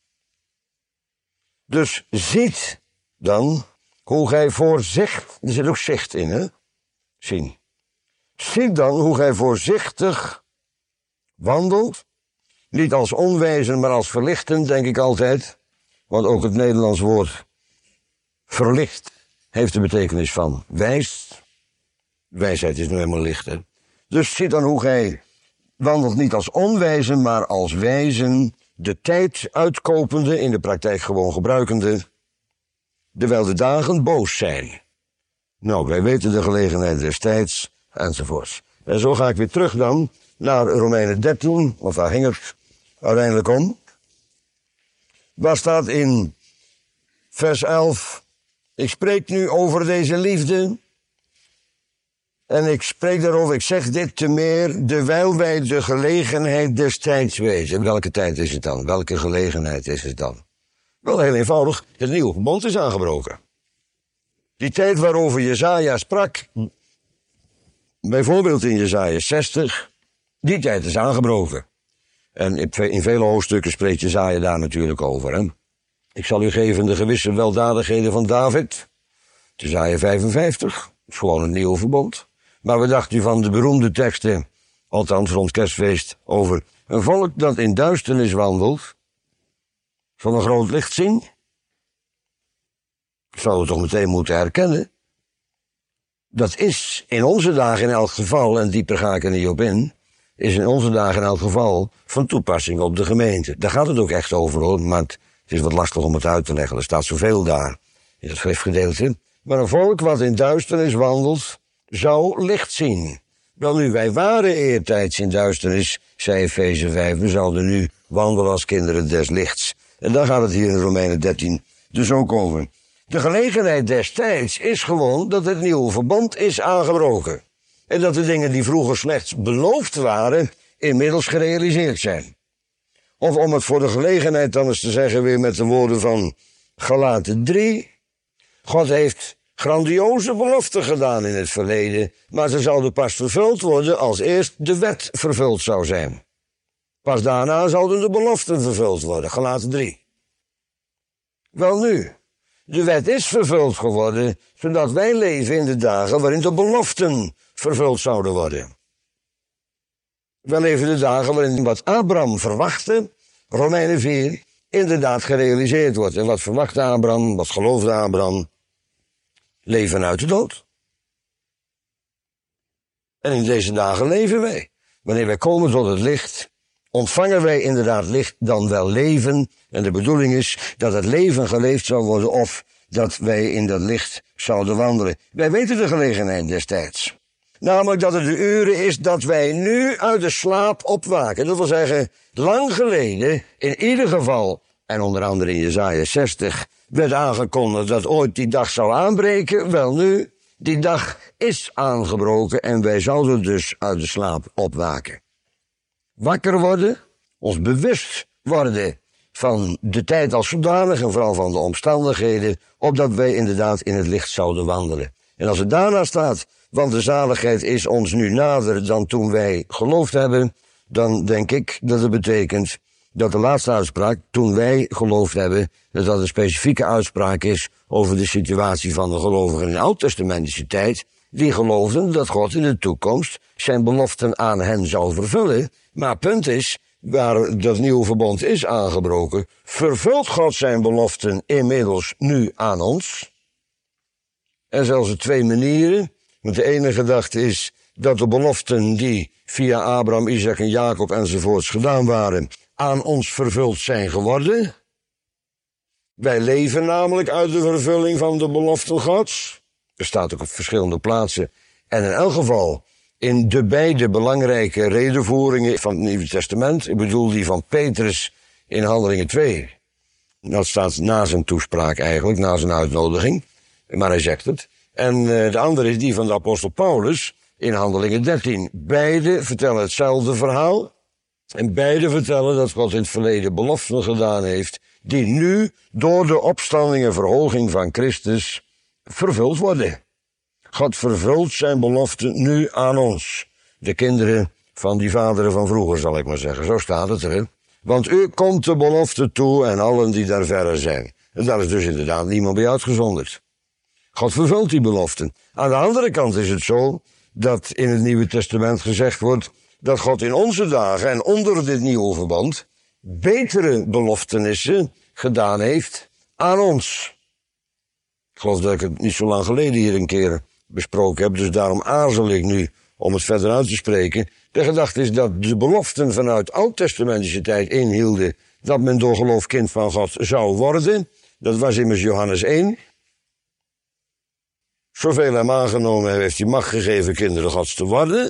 Dus ziet dan hoe gij voorzichtig, er zit ook zicht in, hè, zien. Ziet dan hoe gij voorzichtig wandelt, niet als onwijzen, maar als verlichten, denk ik altijd. Want ook het Nederlands woord verlicht heeft de betekenis van wijs. Wijsheid is nu helemaal licht, hè. Dus zie dan hoe gij wandelt niet als onwijzen, maar als wijzen, de tijd uitkopende, in de praktijk gewoon gebruikende, terwijl de dagen boos zijn. Nou, wij weten de gelegenheid des tijds, enzovoorts. En zo ga ik weer terug dan naar Romeinen dertien, want daar ging het uiteindelijk om. Waar staat in vers elf, ik spreek nu over deze liefde, en ik spreek daarover, ik zeg dit te meer, terwijl wij de gelegenheid des tijds wezen. Welke tijd is het dan? Welke gelegenheid is het dan? Wel heel eenvoudig, het nieuwe verbond is aangebroken. Die tijd waarover Jesaja sprak, bijvoorbeeld in Jesaja zestig, die tijd is aangebroken. En in vele hoofdstukken spreekt Jesaja daar natuurlijk over. Hè? Ik zal u geven de gewisse weldadigheden van David. Jesaja vijfenvijftig, dat is gewoon een nieuw verbond. Maar wat dacht u van de beroemde teksten, althans rond kerstfeest, over een volk dat in duisternis wandelt, zal een groot licht zien? Ik zou het toch meteen moeten herkennen. Dat is in onze dagen in elk geval, en dieper ga ik er niet op in, is in onze dagen in elk geval van toepassing op de gemeente. Daar gaat het ook echt over, hoor, maar het is wat lastig om het uit te leggen. Er staat zoveel daar in het schriftgedeelte. Maar een volk wat in duisternis wandelt, zou licht zien. Wel nu, wij waren eertijds in duisternis, zei Efeze vijf, we zouden nu wandelen als kinderen des lichts. En daar gaat het hier in Romeinen dertien dus ook over. De gelegenheid destijds is gewoon dat het nieuwe verbond is aangebroken. En dat de dingen die vroeger slechts beloofd waren, inmiddels gerealiseerd zijn. Of om het voor de gelegenheid dan eens te zeggen weer met de woorden van Galaten drie. God heeft grandioze beloften gedaan in het verleden, maar ze zouden pas vervuld worden als eerst de wet vervuld zou zijn. Pas daarna zouden de beloften vervuld worden, Galaten drie. Wel nu, de wet is vervuld geworden, zodat wij leven in de dagen waarin de beloften vervuld zouden worden. Wij leven de dagen waarin wat Abraham verwachtte, Romeinen vier, inderdaad gerealiseerd wordt. En wat verwachtte Abraham, wat geloofde Abraham? Leven uit de dood. En in deze dagen leven wij. Wanneer wij komen tot het licht, ontvangen wij inderdaad licht, dan wel leven. En de bedoeling is dat het leven geleefd zou worden of dat wij in dat licht zouden wandelen. Wij weten de gelegenheid destijds. Namelijk dat het de uren is dat wij nu uit de slaap opwaken. Dat wil zeggen, lang geleden, in ieder geval, en onder andere in Jesaja zestig, werd aangekondigd dat ooit die dag zou aanbreken. Wel nu, die dag is aangebroken en wij zouden dus uit de slaap opwaken. Wakker worden, ons bewust worden van de tijd als zodanig en vooral van de omstandigheden, opdat wij inderdaad in het licht zouden wandelen. En als het daarna staat, want de zaligheid is ons nu nader dan toen wij geloofd hebben, dan denk ik dat het betekent dat de laatste uitspraak, toen wij geloofd hebben, dat dat een specifieke uitspraak is over de situatie van de gelovigen in de oud-testamentische tijd, die geloofden dat God in de toekomst zijn beloften aan hen zou vervullen. Maar het punt is, waar dat nieuwe verbond is aangebroken, vervult God zijn beloften inmiddels nu aan ons. En zelfs op twee manieren. Want de ene gedachte is dat de beloften die via Abraham, Isaac en Jacob enzovoorts gedaan waren, aan ons vervuld zijn geworden. Wij leven namelijk uit de vervulling van de beloften Gods. Er staat ook op verschillende plaatsen. En in elk geval in de beide belangrijke redenvoeringen van het Nieuwe Testament. Ik bedoel die van Petrus in Handelingen twee. Dat staat na zijn toespraak eigenlijk, na zijn uitnodiging. Maar hij zegt het. En uh, de andere is die van de apostel Paulus in Handelingen dertien. Beide vertellen hetzelfde verhaal. En beide vertellen dat God in het verleden beloften gedaan heeft, die nu door de opstanding en verhoging van Christus vervuld worden. God vervult zijn beloften nu aan ons. De kinderen van die vaderen van vroeger, zal ik maar zeggen. Zo staat het er, hè? Want u komt de belofte toe en allen die daar verre zijn. En daar is dus inderdaad niemand bij uitgezonderd. God vervult die beloften. Aan de andere kant is het zo dat in het Nieuwe Testament gezegd wordt dat God in onze dagen en onder dit nieuwe verband betere beloftenissen gedaan heeft aan ons. Ik geloof dat ik het niet zo lang geleden hier een keer besproken heb, dus daarom aarzel ik nu om het verder uit te spreken. De gedachte is dat de beloften vanuit oud-testamentische tijd inhielden dat men door geloof kind van God zou worden. Dat was immers Johannes één. Zoveel hem aangenomen heeft hij macht gegeven kinderen Gods te worden.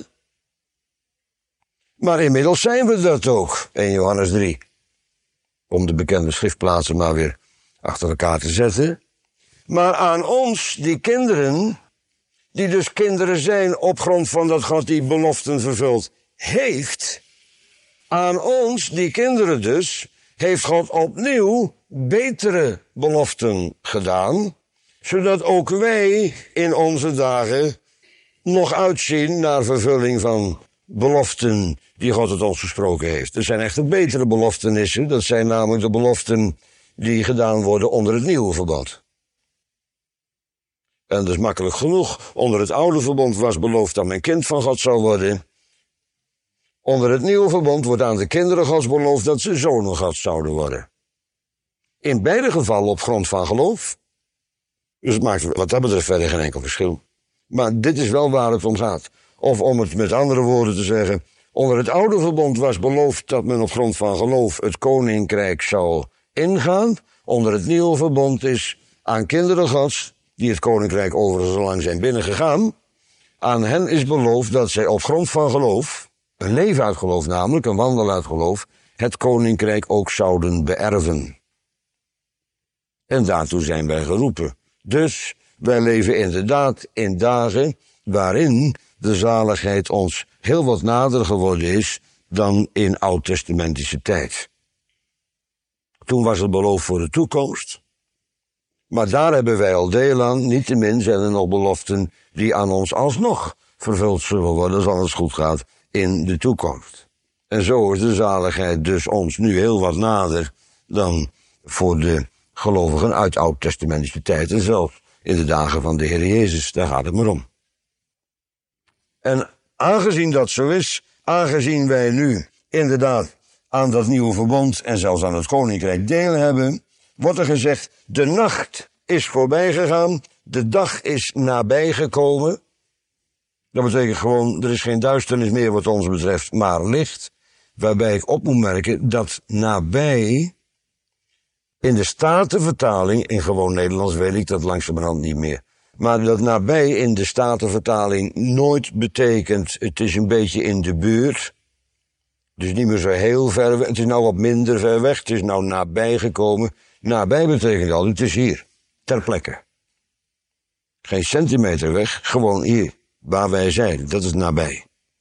Maar inmiddels zijn we dat ook, in Johannes drie. Om de bekende schriftplaatsen maar weer achter elkaar te zetten. Maar aan ons, die kinderen, die dus kinderen zijn op grond van dat God die beloften vervuld heeft, aan ons, die kinderen dus, heeft God opnieuw betere beloften gedaan, zodat ook wij in onze dagen nog uitzien naar vervulling van beloften die God het ons gesproken heeft. Er zijn echter betere beloftenissen, dat zijn namelijk de beloften die gedaan worden onder het nieuwe verbond. En dat is makkelijk genoeg. Onder het oude verbond was beloofd dat men kind van God zou worden. Onder het nieuwe verbond wordt aan de kinderen Gods beloofd dat ze zonen Gods zouden worden. In beide gevallen op grond van geloof. Dus het maakt wat dat betreft verder geen enkel verschil. Maar dit is wel waar het om gaat. Of om het met andere woorden te zeggen, onder het oude verbond was beloofd dat men op grond van geloof het koninkrijk zou ingaan. Onder het nieuwe verbond is aan kinderen Gods, die het koninkrijk overigens al lang zijn binnengegaan, aan hen is beloofd dat zij op grond van geloof, een leven uit geloof namelijk, een wandel uit geloof, het koninkrijk ook zouden beërven. En daartoe zijn wij geroepen. Dus wij leven inderdaad in dagen waarin de zaligheid ons heel wat nader geworden is dan in oud-testamentische tijd. Toen was het beloofd voor de toekomst. Maar daar hebben wij al deel aan, niettemin zijn er nog beloften die aan ons alsnog vervuld zullen worden, als alles goed gaat, in de toekomst. En zo is de zaligheid dus ons nu heel wat nader dan voor de gelovigen uit oud-testamentische tijd en zelfs in de dagen van de Heer Jezus, daar gaat het maar om. En aangezien dat zo is, aangezien wij nu inderdaad aan dat nieuwe verbond en zelfs aan het koninkrijk deel hebben, wordt er gezegd, de nacht is voorbij gegaan, de dag is nabij gekomen. Dat betekent gewoon, er is geen duisternis meer wat ons betreft, maar licht. Waarbij ik op moet merken dat nabij, in de Statenvertaling, in gewoon Nederlands weet ik dat langzamerhand niet meer, maar dat nabij in de Statenvertaling nooit betekent, het is een beetje in de buurt. Dus niet meer zo heel ver weg, het is nou wat minder ver weg, het is nou nabij gekomen. Nabij betekent al, het is hier, ter plekke. Geen centimeter weg, gewoon hier, waar wij zijn, dat is nabij.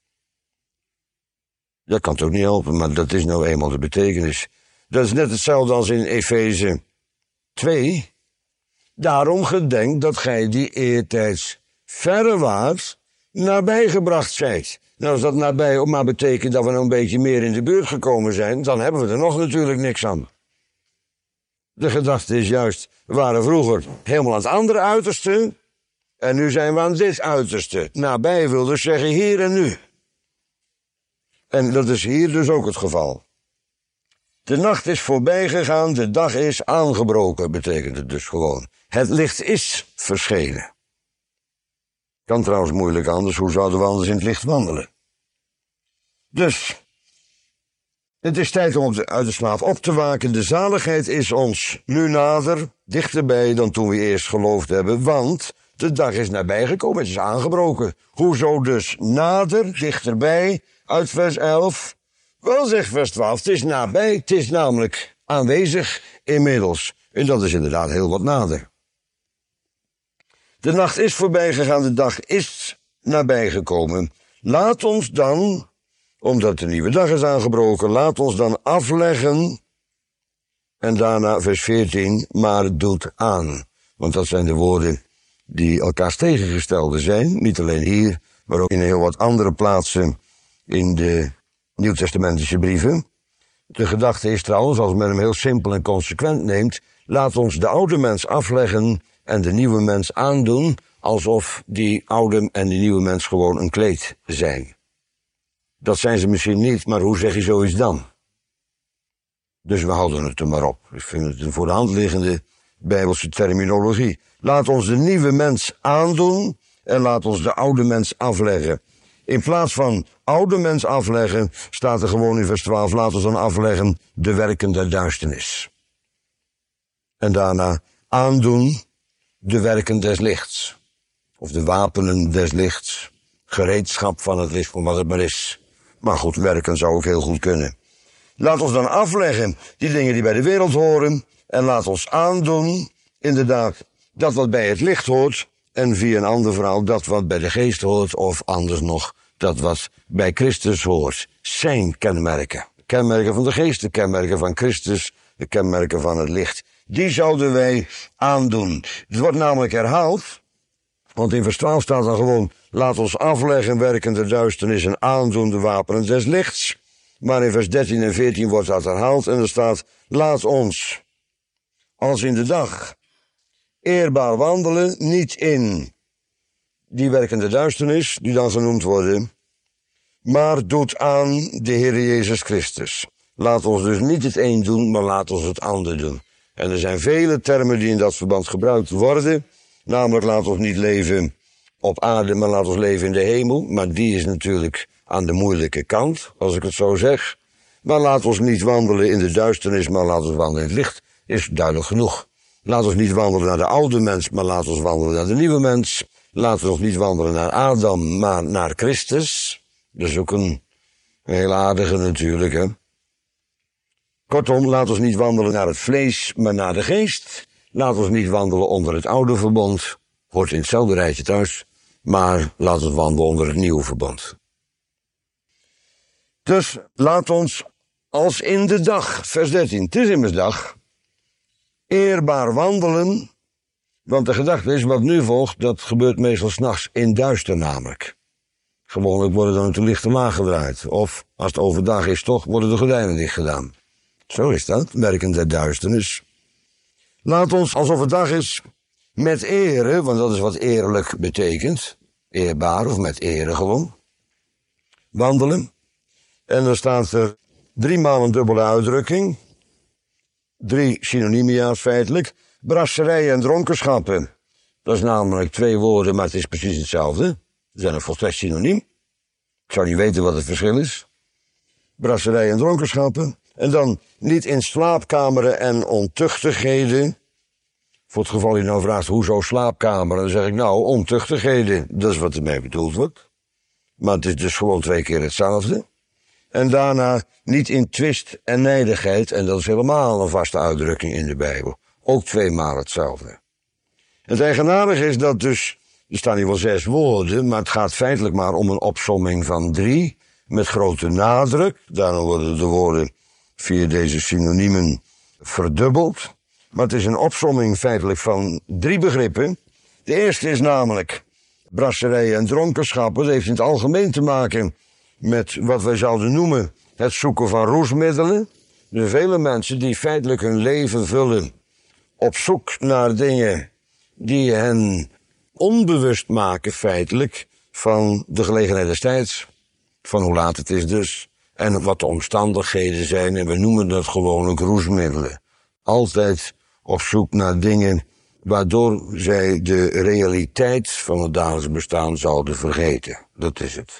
Dat kan toch niet helpen, maar dat is nou eenmaal de betekenis. Dat is net hetzelfde als in Efeze twee. Daarom gedenk dat gij die eertijds verrewaarts nabijgebracht zijt. Nou, als dat nabij ook maar betekent dat we nou een beetje meer in de buurt gekomen zijn, dan hebben we er nog natuurlijk niks aan. De gedachte is juist, we waren vroeger helemaal aan het andere uiterste, en nu zijn we aan dit uiterste. Nabij wil dus zeggen hier en nu. En dat is hier dus ook het geval. De nacht is voorbij gegaan, de dag is aangebroken, betekent het dus gewoon. Het licht is verschenen. Kan trouwens moeilijk anders, hoe zouden we anders in het licht wandelen? Dus, het is tijd om op de, uit de slaap op te waken. De zaligheid is ons nu nader, dichterbij dan toen we eerst geloofd hebben, want de dag is nabijgekomen, het is aangebroken. Hoezo dus nader, dichterbij, uit vers elf? Wel, zegt vers twaalf, het is nabij, het is namelijk aanwezig inmiddels. En dat is inderdaad heel wat nader. De nacht is voorbij gegaan, de dag is nabijgekomen. Laat ons dan, omdat de nieuwe dag is aangebroken, laat ons dan afleggen. En daarna vers veertien, maar doet aan. Want dat zijn de woorden die elkaars tegengestelde zijn. Niet alleen hier, maar ook in heel wat andere plaatsen in de Nieuwtestamentische brieven. De gedachte is trouwens, als men hem heel simpel en consequent neemt, laat ons de oude mens afleggen en de nieuwe mens aandoen, alsof die oude en die nieuwe mens gewoon een kleed zijn. Dat zijn ze misschien niet, maar hoe zeg je zoiets dan? Dus we houden het er maar op. Ik vind het een voor de hand liggende Bijbelse terminologie. Laat ons de nieuwe mens aandoen en laat ons de oude mens afleggen. In plaats van oude mens afleggen, staat er gewoon in vers twaalf, laat ons dan afleggen de werken der duisternis. En daarna aandoen de werken des lichts. Of de wapenen des lichts. Gereedschap van het licht, voor wat het maar is. Maar goed, werken zou ook heel goed kunnen. Laat ons dan afleggen die dingen die bij de wereld horen. En laat ons aandoen, inderdaad, dat wat bij het licht hoort. En via een ander verhaal, dat wat bij de geest hoort. Of anders nog, dat wat bij Christus hoort. Zijn kenmerken. Kenmerken van de geest, de kenmerken van Christus, de kenmerken van het licht. Die zouden wij aandoen. Het wordt namelijk herhaald, want in vers twaalf staat dan gewoon, laat ons afleggen werken der duisternis en aandoen de wapenen des lichts. Maar in vers dertien en veertien wordt dat herhaald en er staat, laat ons, als in de dag, eerbaar wandelen, niet in die werken der duisternis, die dan genoemd worden, maar doet aan de Heer Jezus Christus. Laat ons dus niet het een doen, maar laat ons het ander doen. En er zijn vele termen die in dat verband gebruikt worden. Namelijk, laat ons niet leven op aarde, maar laat ons leven in de hemel. Maar die is natuurlijk aan de moeilijke kant, als ik het zo zeg. Maar laat ons niet wandelen in de duisternis, maar laat ons wandelen in het licht. Is duidelijk genoeg. Laat ons niet wandelen naar de oude mens, maar laat ons wandelen naar de nieuwe mens. Laten we ons niet wandelen naar Adam, maar naar Christus. Dat is ook een, een heel aardige natuurlijk, hè. Kortom, laat ons niet wandelen naar het vlees, maar naar de geest. Laat ons niet wandelen onder het oude verbond. Hoort in hetzelfde rijtje thuis. Maar laat ons wandelen onder het nieuwe verbond. Dus laat ons als in de dag, vers dertien, het is immers dag, eerbaar wandelen. Want de gedachte is, wat nu volgt, dat gebeurt meestal 's nachts in duister namelijk. Gewoonlijk worden dan de lichten laag gedraaid. Of, als het overdag is toch, worden de gordijnen dicht gedaan. Zo is dat, werken der duisternis. Laat ons, alsof het dag is, met ere, want dat is wat eerlijk betekent, eerbaar of met ere gewoon, wandelen. En dan staat er, Driemaal een dubbele uitdrukking. Drie synoniemia's feitelijk. Brasserijen en dronkenschappen. Dat is namelijk twee woorden, maar het is precies hetzelfde. Ze zijn een volstrekt synoniem. Ik zou niet weten wat het verschil is. Brasserijen en dronkenschappen. En dan niet in slaapkameren en ontuchtigheden. Voor het geval je nou vraagt, hoezo slaapkamer? Dan zeg ik, nou, ontuchtigheden. Dat is wat ermee bedoeld wordt. Maar het is dus gewoon twee keer hetzelfde. En daarna niet in twist en nijdigheid. En dat is helemaal een vaste uitdrukking in de Bijbel. Ook tweemaal hetzelfde. Het eigenaardige is dat dus, er staan hier wel zes woorden, maar het gaat feitelijk maar om een opsomming van drie. Met grote nadruk. Daarom worden de woorden via deze synoniemen verdubbeld. Maar het is een opsomming feitelijk van drie begrippen. De eerste is namelijk brasserijen en dronkenschappen. Dat heeft in het algemeen te maken met wat wij zouden noemen het zoeken van roesmiddelen. Er zijn vele mensen die feitelijk hun leven vullen op zoek naar dingen die hen onbewust maken feitelijk van de gelegenheid des tijds. Van hoe laat het is dus. En wat de omstandigheden zijn. En we noemen dat gewoonlijk roesmiddelen. Altijd op zoek naar dingen waardoor zij de realiteit van het dagelijks bestaan zouden vergeten. Dat is het.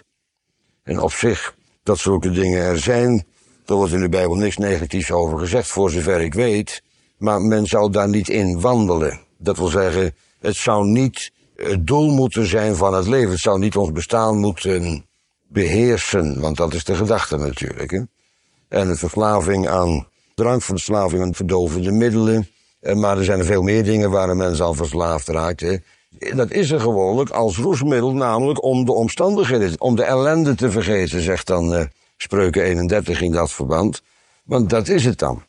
En op zich, dat zulke dingen er zijn, daar wordt in de Bijbel niks negatiefs over gezegd, voor zover ik weet. Maar men zou daar niet in wandelen. Dat wil zeggen, het zou niet het doel moeten zijn van het leven. Het zou niet ons bestaan moeten beheersen, want dat is de gedachte natuurlijk. Hè? En de verslaving aan drankverslaving aan verdovende middelen. Maar er zijn er veel meer dingen waar een mens aan verslaafd raakt. Hè? Dat is er gewoonlijk als roesmiddel, namelijk om de omstandigheden, om de ellende te vergeten, zegt dan uh, Spreuken eenendertig in dat verband. Want dat is het dan.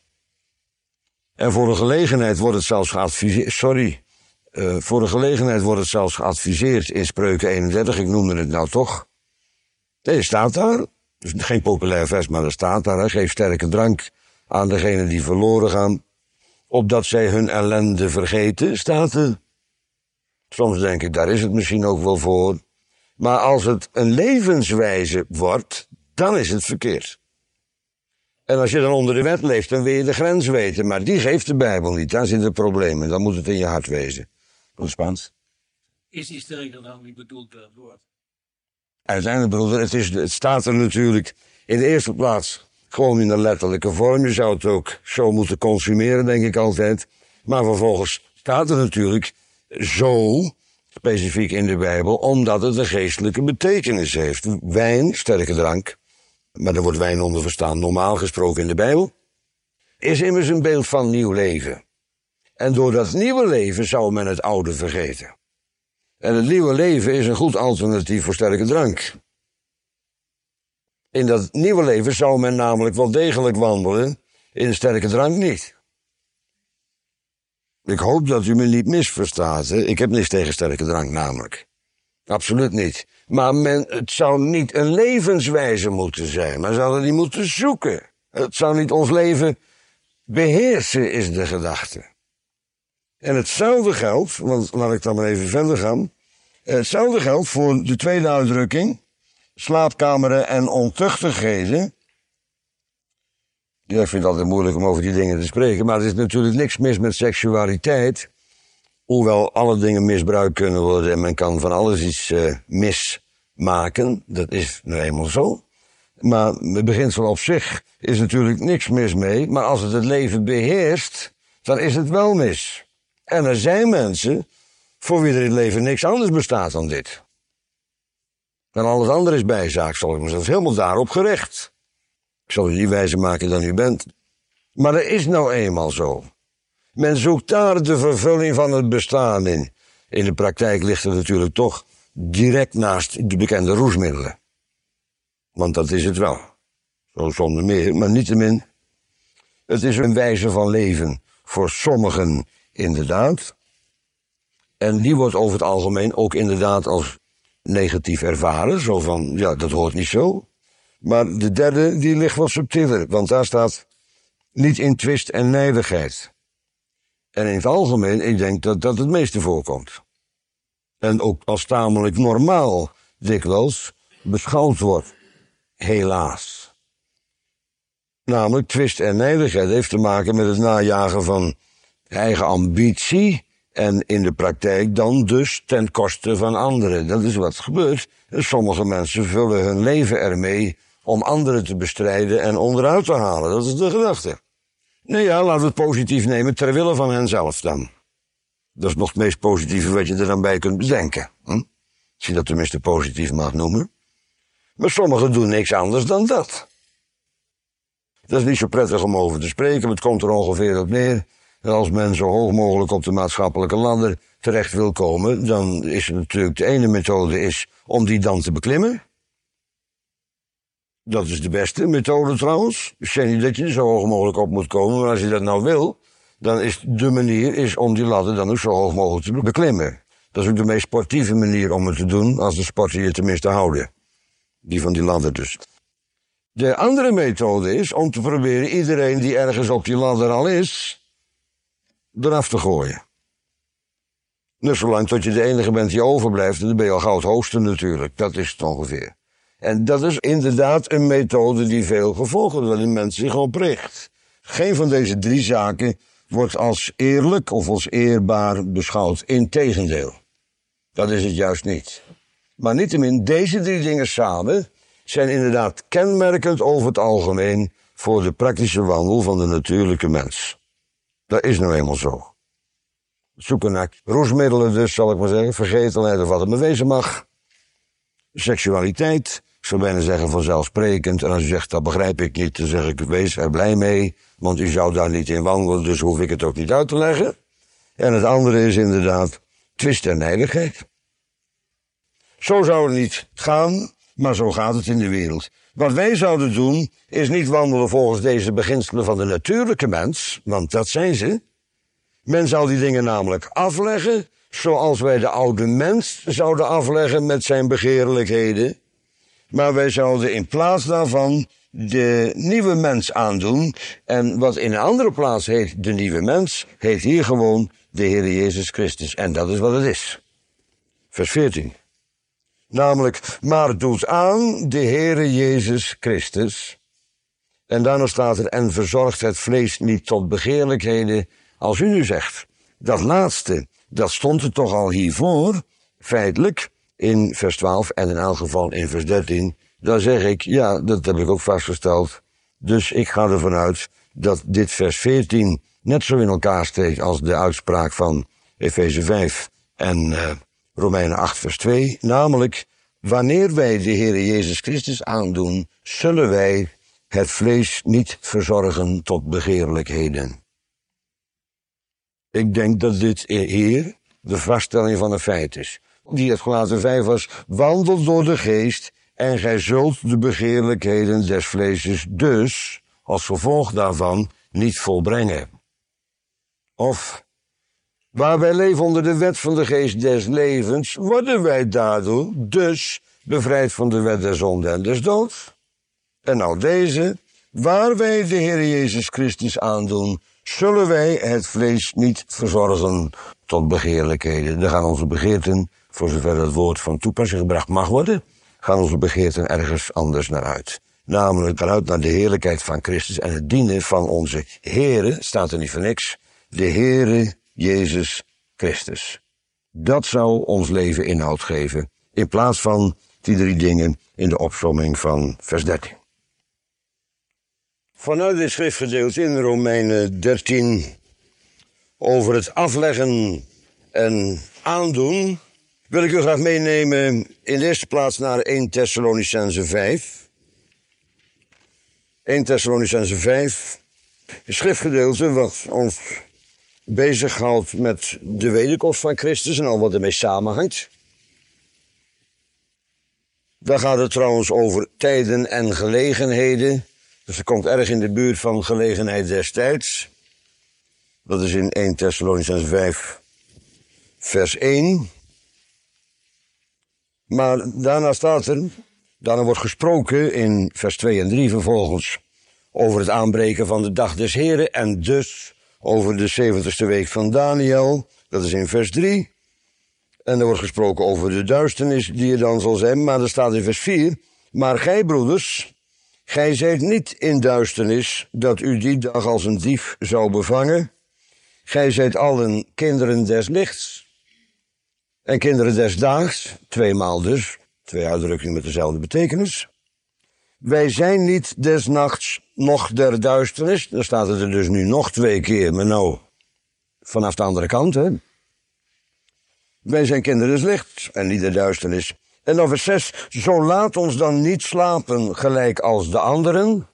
En voor de gelegenheid wordt het zelfs geadviseerd, sorry, uh, voor de gelegenheid wordt het zelfs geadviseerd in Spreuken eenendertig, ik noemde het nou toch. Nee, staat daar. Dus geen populair vers, maar er staat daar. Hè? Geef sterke drank aan degenen die verloren gaan, opdat zij hun ellende vergeten, staat er. Soms denk ik, daar is het misschien ook wel voor. Maar als het een levenswijze wordt, dan is het verkeerd. En als je dan onder de wet leeft, dan wil je de grens weten. Maar die geeft de Bijbel niet, daar zit het probleem. En dan moet het in je hart wezen. Wat Spaans? Is die sterker dan niet bedoeld per woord? Uiteindelijk, broeder, het, is, het staat er natuurlijk in de eerste plaats gewoon in de letterlijke vorm. Je zou het ook zo moeten consumeren, denk ik altijd. Maar vervolgens staat er natuurlijk zo, specifiek in de Bijbel, omdat het een geestelijke betekenis heeft. Wijn, sterke drank, maar daar wordt wijn onder verstaan, normaal gesproken in de Bijbel, is immers een beeld van nieuw leven. En door dat nieuwe leven zou men het oude vergeten. En het nieuwe leven is een goed alternatief voor sterke drank. In dat nieuwe leven zou men namelijk wel degelijk wandelen, in de sterke drank niet. Ik hoop dat u me niet misverstaat. Hè? Ik heb niks tegen sterke drank namelijk. Absoluut niet. Maar men, het zou niet een levenswijze moeten zijn. Men zou het niet moeten zoeken. Het zou niet ons leven beheersen, is de gedachte. En hetzelfde geldt, want laat ik dan maar even verder gaan. Hetzelfde geldt voor de tweede uitdrukking. Slaapkameren en ontuchtigheden. Ja, ik vind het altijd moeilijk om over die dingen te spreken. Maar er is natuurlijk niks mis met seksualiteit. Hoewel alle dingen misbruikt kunnen worden en men kan van alles iets uh, mismaken. Dat is nou eenmaal zo. Maar het beginsel op zich is natuurlijk niks mis mee. Maar als het het leven beheerst, dan is het wel mis. En er zijn mensen voor wie er in het leven niks anders bestaat dan dit. En alles andere is bijzaak, zal ik maar zeggen. Dat is helemaal daarop gericht. Ik zal u niet wijzer maken dan u bent. Maar dat is nou eenmaal zo. Men zoekt daar de vervulling van het bestaan in. In de praktijk ligt het natuurlijk toch direct naast de bekende roesmiddelen. Want dat is het wel. Zo zonder meer, maar niettemin. Het is een wijze van leven voor sommigen inderdaad. En die wordt over het algemeen ook inderdaad als negatief ervaren. Zo van, ja, dat hoort niet zo. Maar de derde, die ligt wat subtieler. Want daar staat niet in twist en nijdigheid. En in het algemeen, ik denk dat dat het meeste voorkomt. En ook als tamelijk normaal dikwijls beschouwd wordt. Helaas. Namelijk twist en nijdigheid heeft te maken met het najagen van eigen ambitie en in de praktijk dan dus ten koste van anderen. Dat is wat gebeurt. Sommige mensen vullen hun leven ermee om anderen te bestrijden en onderuit te halen. Dat is de gedachte. Nou ja, laten we het positief nemen, ter wille van henzelf dan. Dat is nog het meest positieve wat je er dan bij kunt bedenken. Hm? Als je dat tenminste positief mag noemen. Maar sommigen doen niks anders dan dat. Dat is niet zo prettig om over te spreken, maar het komt er ongeveer op neer. En als men zo hoog mogelijk op de maatschappelijke ladder terecht wil komen, dan is het natuurlijk de ene methode is om die dan te beklimmen. Dat is de beste methode trouwens. Ik zeg niet dat je er zo hoog mogelijk op moet komen, maar als je dat nou wil, dan is de manier is om die ladder dan ook zo hoog mogelijk te beklimmen. Dat is ook de meest sportieve manier om het te doen, als de sporten je tenminste houden. Die van die ladder dus. De andere methode is om te proberen iedereen die ergens op die ladder al is, eraf te gooien. Dus zolang tot je de enige bent die overblijft, dan ben je al gauw het hoogste natuurlijk. Dat is het ongeveer. En dat is inderdaad een methode die veel gevolgen waar de mens zich op richt. Geen van deze drie zaken wordt als eerlijk of als eerbaar beschouwd. Integendeel. Dat is het juist niet. Maar niettemin, deze drie dingen samen zijn inderdaad kenmerkend over het algemeen voor de praktische wandel van de natuurlijke mens. Dat is nou eenmaal zo. Zoeken naar roesmiddelen dus, zal ik maar zeggen, vergetelheid of wat het me wezen mag. Seksualiteit, ik zou bijna zeggen vanzelfsprekend. En als u zegt, dat begrijp ik niet, dan zeg ik, wees er blij mee, want u zou daar niet in wandelen, dus hoef ik het ook niet uit te leggen. En het andere is inderdaad twist en nijdigheid. Zo zou het niet gaan, maar zo gaat het in de wereld. Wat wij zouden doen, is niet wandelen volgens deze beginselen van de natuurlijke mens, want dat zijn ze. Men zou die dingen namelijk afleggen, zoals wij de oude mens zouden afleggen met zijn begeerlijkheden. Maar wij zouden in plaats daarvan de nieuwe mens aandoen. En wat in een andere plaats heet de nieuwe mens, heet hier gewoon de Heer Jezus Christus. En dat is wat het is. Vers veertien. Namelijk, maar doet aan de Heere Jezus Christus. En daarna staat er, en verzorgt het vlees niet tot begeerlijkheden. Als u nu zegt, dat laatste, dat stond er toch al hiervoor, feitelijk, in vers twaalf en in elk geval in vers dertien. Dan zeg ik, ja, dat heb ik ook vastgesteld. Dus ik ga ervan uit dat dit vers veertien net zo in elkaar steekt als de uitspraak van Efeze vijf en uh, Romeinen acht vers twee, namelijk, wanneer wij de Heere Jezus Christus aandoen, zullen wij het vlees niet verzorgen tot begeerlijkheden. Ik denk dat dit hier de vaststelling van een feit is. Die het gelaten vijf was, wandel door de geest en gij zult de begeerlijkheden des vleeses dus, als gevolg daarvan, niet volbrengen. Of, waar wij leven onder de wet van de geest des levens, worden wij daardoor dus bevrijd van de wet der zonde en des doods. En nou deze, waar wij de Heer Jezus Christus aandoen, zullen wij het vlees niet verzorgen tot begeerlijkheden. Dan gaan onze begeerten, voor zover het woord van toepassing gebracht mag worden, gaan onze begeerten ergens anders naar uit. Namelijk eruit naar de heerlijkheid van Christus en het dienen van onze Heere, staat er niet voor niks, de Heere Jezus Christus. Dat zou ons leven inhoud geven, in plaats van die drie dingen in de opsomming van vers dertien. Vanuit dit schriftgedeelte in Romeinen dertien over het afleggen en aandoen, wil ik u graag meenemen in de eerste plaats naar eerste Thessalonicenzen vijf. eerste Thessalonicenzen vijf, een schriftgedeelte wat ons bezighoudt met de wederkomst van Christus en al wat ermee samenhangt. Daar gaat het trouwens over tijden en gelegenheden. Dus het komt erg in de buurt van gelegenheid destijds. Dat is in eerste Thessalonicenzen vijf, vers één. Maar daarna staat er, daarna wordt gesproken in vers twee en drie vervolgens over het aanbreken van de dag des Heren en dus over de zeventigste week van Daniel. Dat is in vers drie. En er wordt gesproken over de duisternis die er dan zal zijn. Maar er staat in vers vier, maar gij broeders, Gij zijt niet in duisternis, dat u die dag als een dief zou bevangen. Gij zijt allen kinderen des lichts en kinderen des daags, tweemaal dus, twee uitdrukkingen met dezelfde betekenis. Wij zijn niet des nachts, noch der duisternis. Dan staat het er dus nu nog twee keer, maar nou, vanaf de andere kant, hè. Wij zijn kinderen des lichts en niet der duisternis. En dan vers zes, zo laat ons dan niet slapen gelijk als de anderen.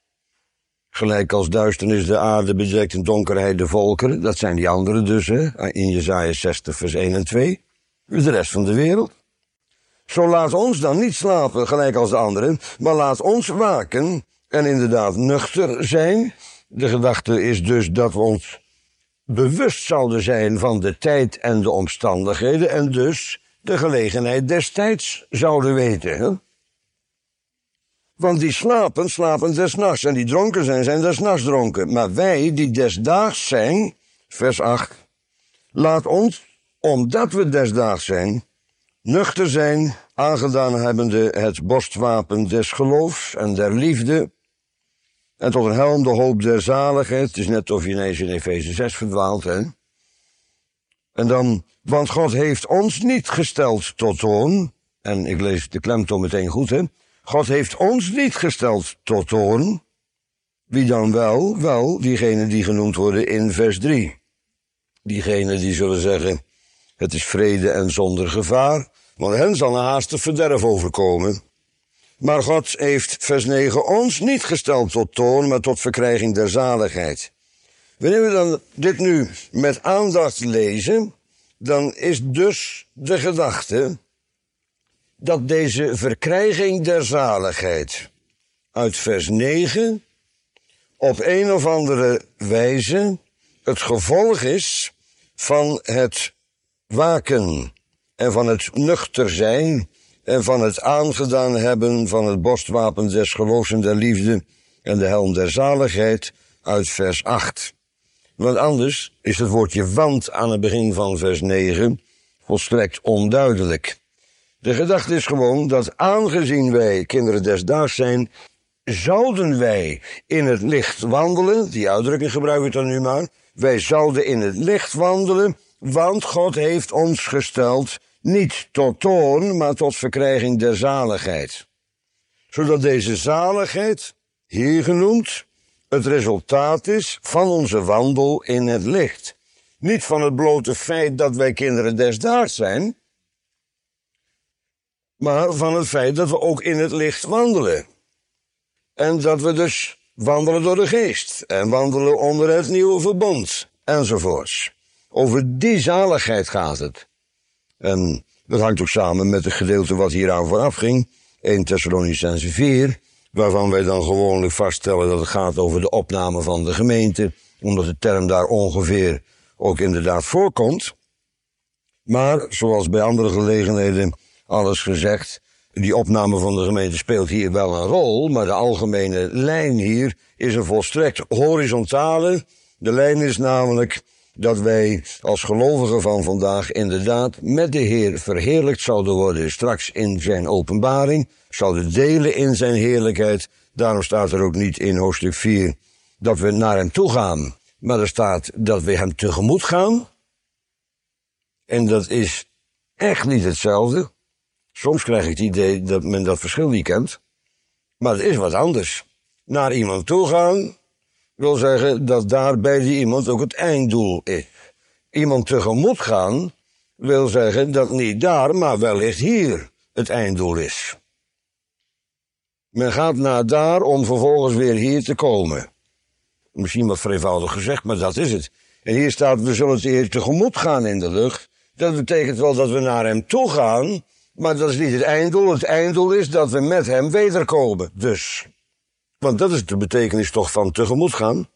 Gelijk als duisternis de aarde bedekt en donkerheid de volkeren. Dat zijn die anderen dus, hè, in Jesaja zestig vers één en twee. Dus de rest van de wereld. Zo laat ons dan niet slapen gelijk als de anderen, maar laat ons waken en inderdaad nuchter zijn. De gedachte is dus dat we ons bewust zouden zijn van de tijd en de omstandigheden en dus de gelegenheid destijds zouden weten. Hè? Want die slapen, slapen des nachts en die dronken zijn, zijn des nachts dronken. Maar wij die desdaags zijn, vers acht, laat ons, omdat we desdaags zijn, nuchter zijn, aangedaan hebbende het borstwapen des geloofs en der liefde, en tot een helm de hoop der zaligheid. Het is net of je ineens in Efeze zes verdwaalt, hè. En dan, want God heeft ons niet gesteld tot toorn, en ik lees de klemtoon meteen goed, hè. God heeft ons niet gesteld tot toorn. Wie dan wel? Wel, diegenen die genoemd worden in vers drie. Diegenen die zullen zeggen, het is vrede en zonder gevaar, want hen zal een haastig verderf overkomen. Maar God heeft, vers negen, ons niet gesteld tot toorn, maar tot verkrijging der zaligheid. Wanneer we dan dit nu met aandacht lezen, dan is dus de gedachte dat deze verkrijging der zaligheid uit vers negen op een of andere wijze het gevolg is van het waken en van het nuchter zijn en van het aangedaan hebben van het borstwapen des geloofs en der liefde en de helm der zaligheid uit vers acht. Want anders is het woordje want aan het begin van vers negen volstrekt onduidelijk. De gedachte is gewoon dat aangezien wij kinderen des daags zijn, zouden wij in het licht wandelen, die uitdrukking gebruik ik dan nu maar, wij zouden in het licht wandelen, want God heeft ons gesteld niet tot toorn, maar tot verkrijging der zaligheid. Zodat deze zaligheid, hier genoemd, het resultaat is van onze wandel in het licht. Niet van het blote feit dat wij kinderen des daags zijn, maar van het feit dat we ook in het licht wandelen. En dat we dus wandelen door de geest en wandelen onder het nieuwe verbond, enzovoorts. Over die zaligheid gaat het. En dat hangt ook samen met het gedeelte wat hieraan vooraf ging, eerste Thessalonicenzen vier, waarvan wij dan gewoonlijk vaststellen dat het gaat over de opname van de gemeente, omdat de term daar ongeveer ook inderdaad voorkomt. Maar, zoals bij andere gelegenheden alles gezegd, die opname van de gemeente speelt hier wel een rol, maar de algemene lijn hier is een volstrekt horizontale. De lijn is namelijk dat wij als gelovigen van vandaag inderdaad met de Heer verheerlijkt zouden worden straks in zijn openbaring, zouden delen in zijn heerlijkheid. Daarom staat er ook niet in hoofdstuk vier dat we naar hem toe gaan, maar er staat dat we hem tegemoet gaan. En dat is echt niet hetzelfde. Soms krijg ik het idee dat men dat verschil niet kent, maar het is wat anders. Naar iemand toe gaan wil zeggen dat daar bij die iemand ook het einddoel is. Iemand tegemoet gaan wil zeggen dat niet daar, maar wellicht hier het einddoel is. Men gaat naar daar om vervolgens weer hier te komen. Misschien wat vreemdvoudig gezegd, maar dat is het. En hier staat, we zullen het Heer tegemoet gaan in de lucht. Dat betekent wel dat we naar hem toe gaan, maar dat is niet het einddoel. Het einddoel is dat we met hem wederkomen, dus. Want dat is de betekenis toch van tegemoet gaan.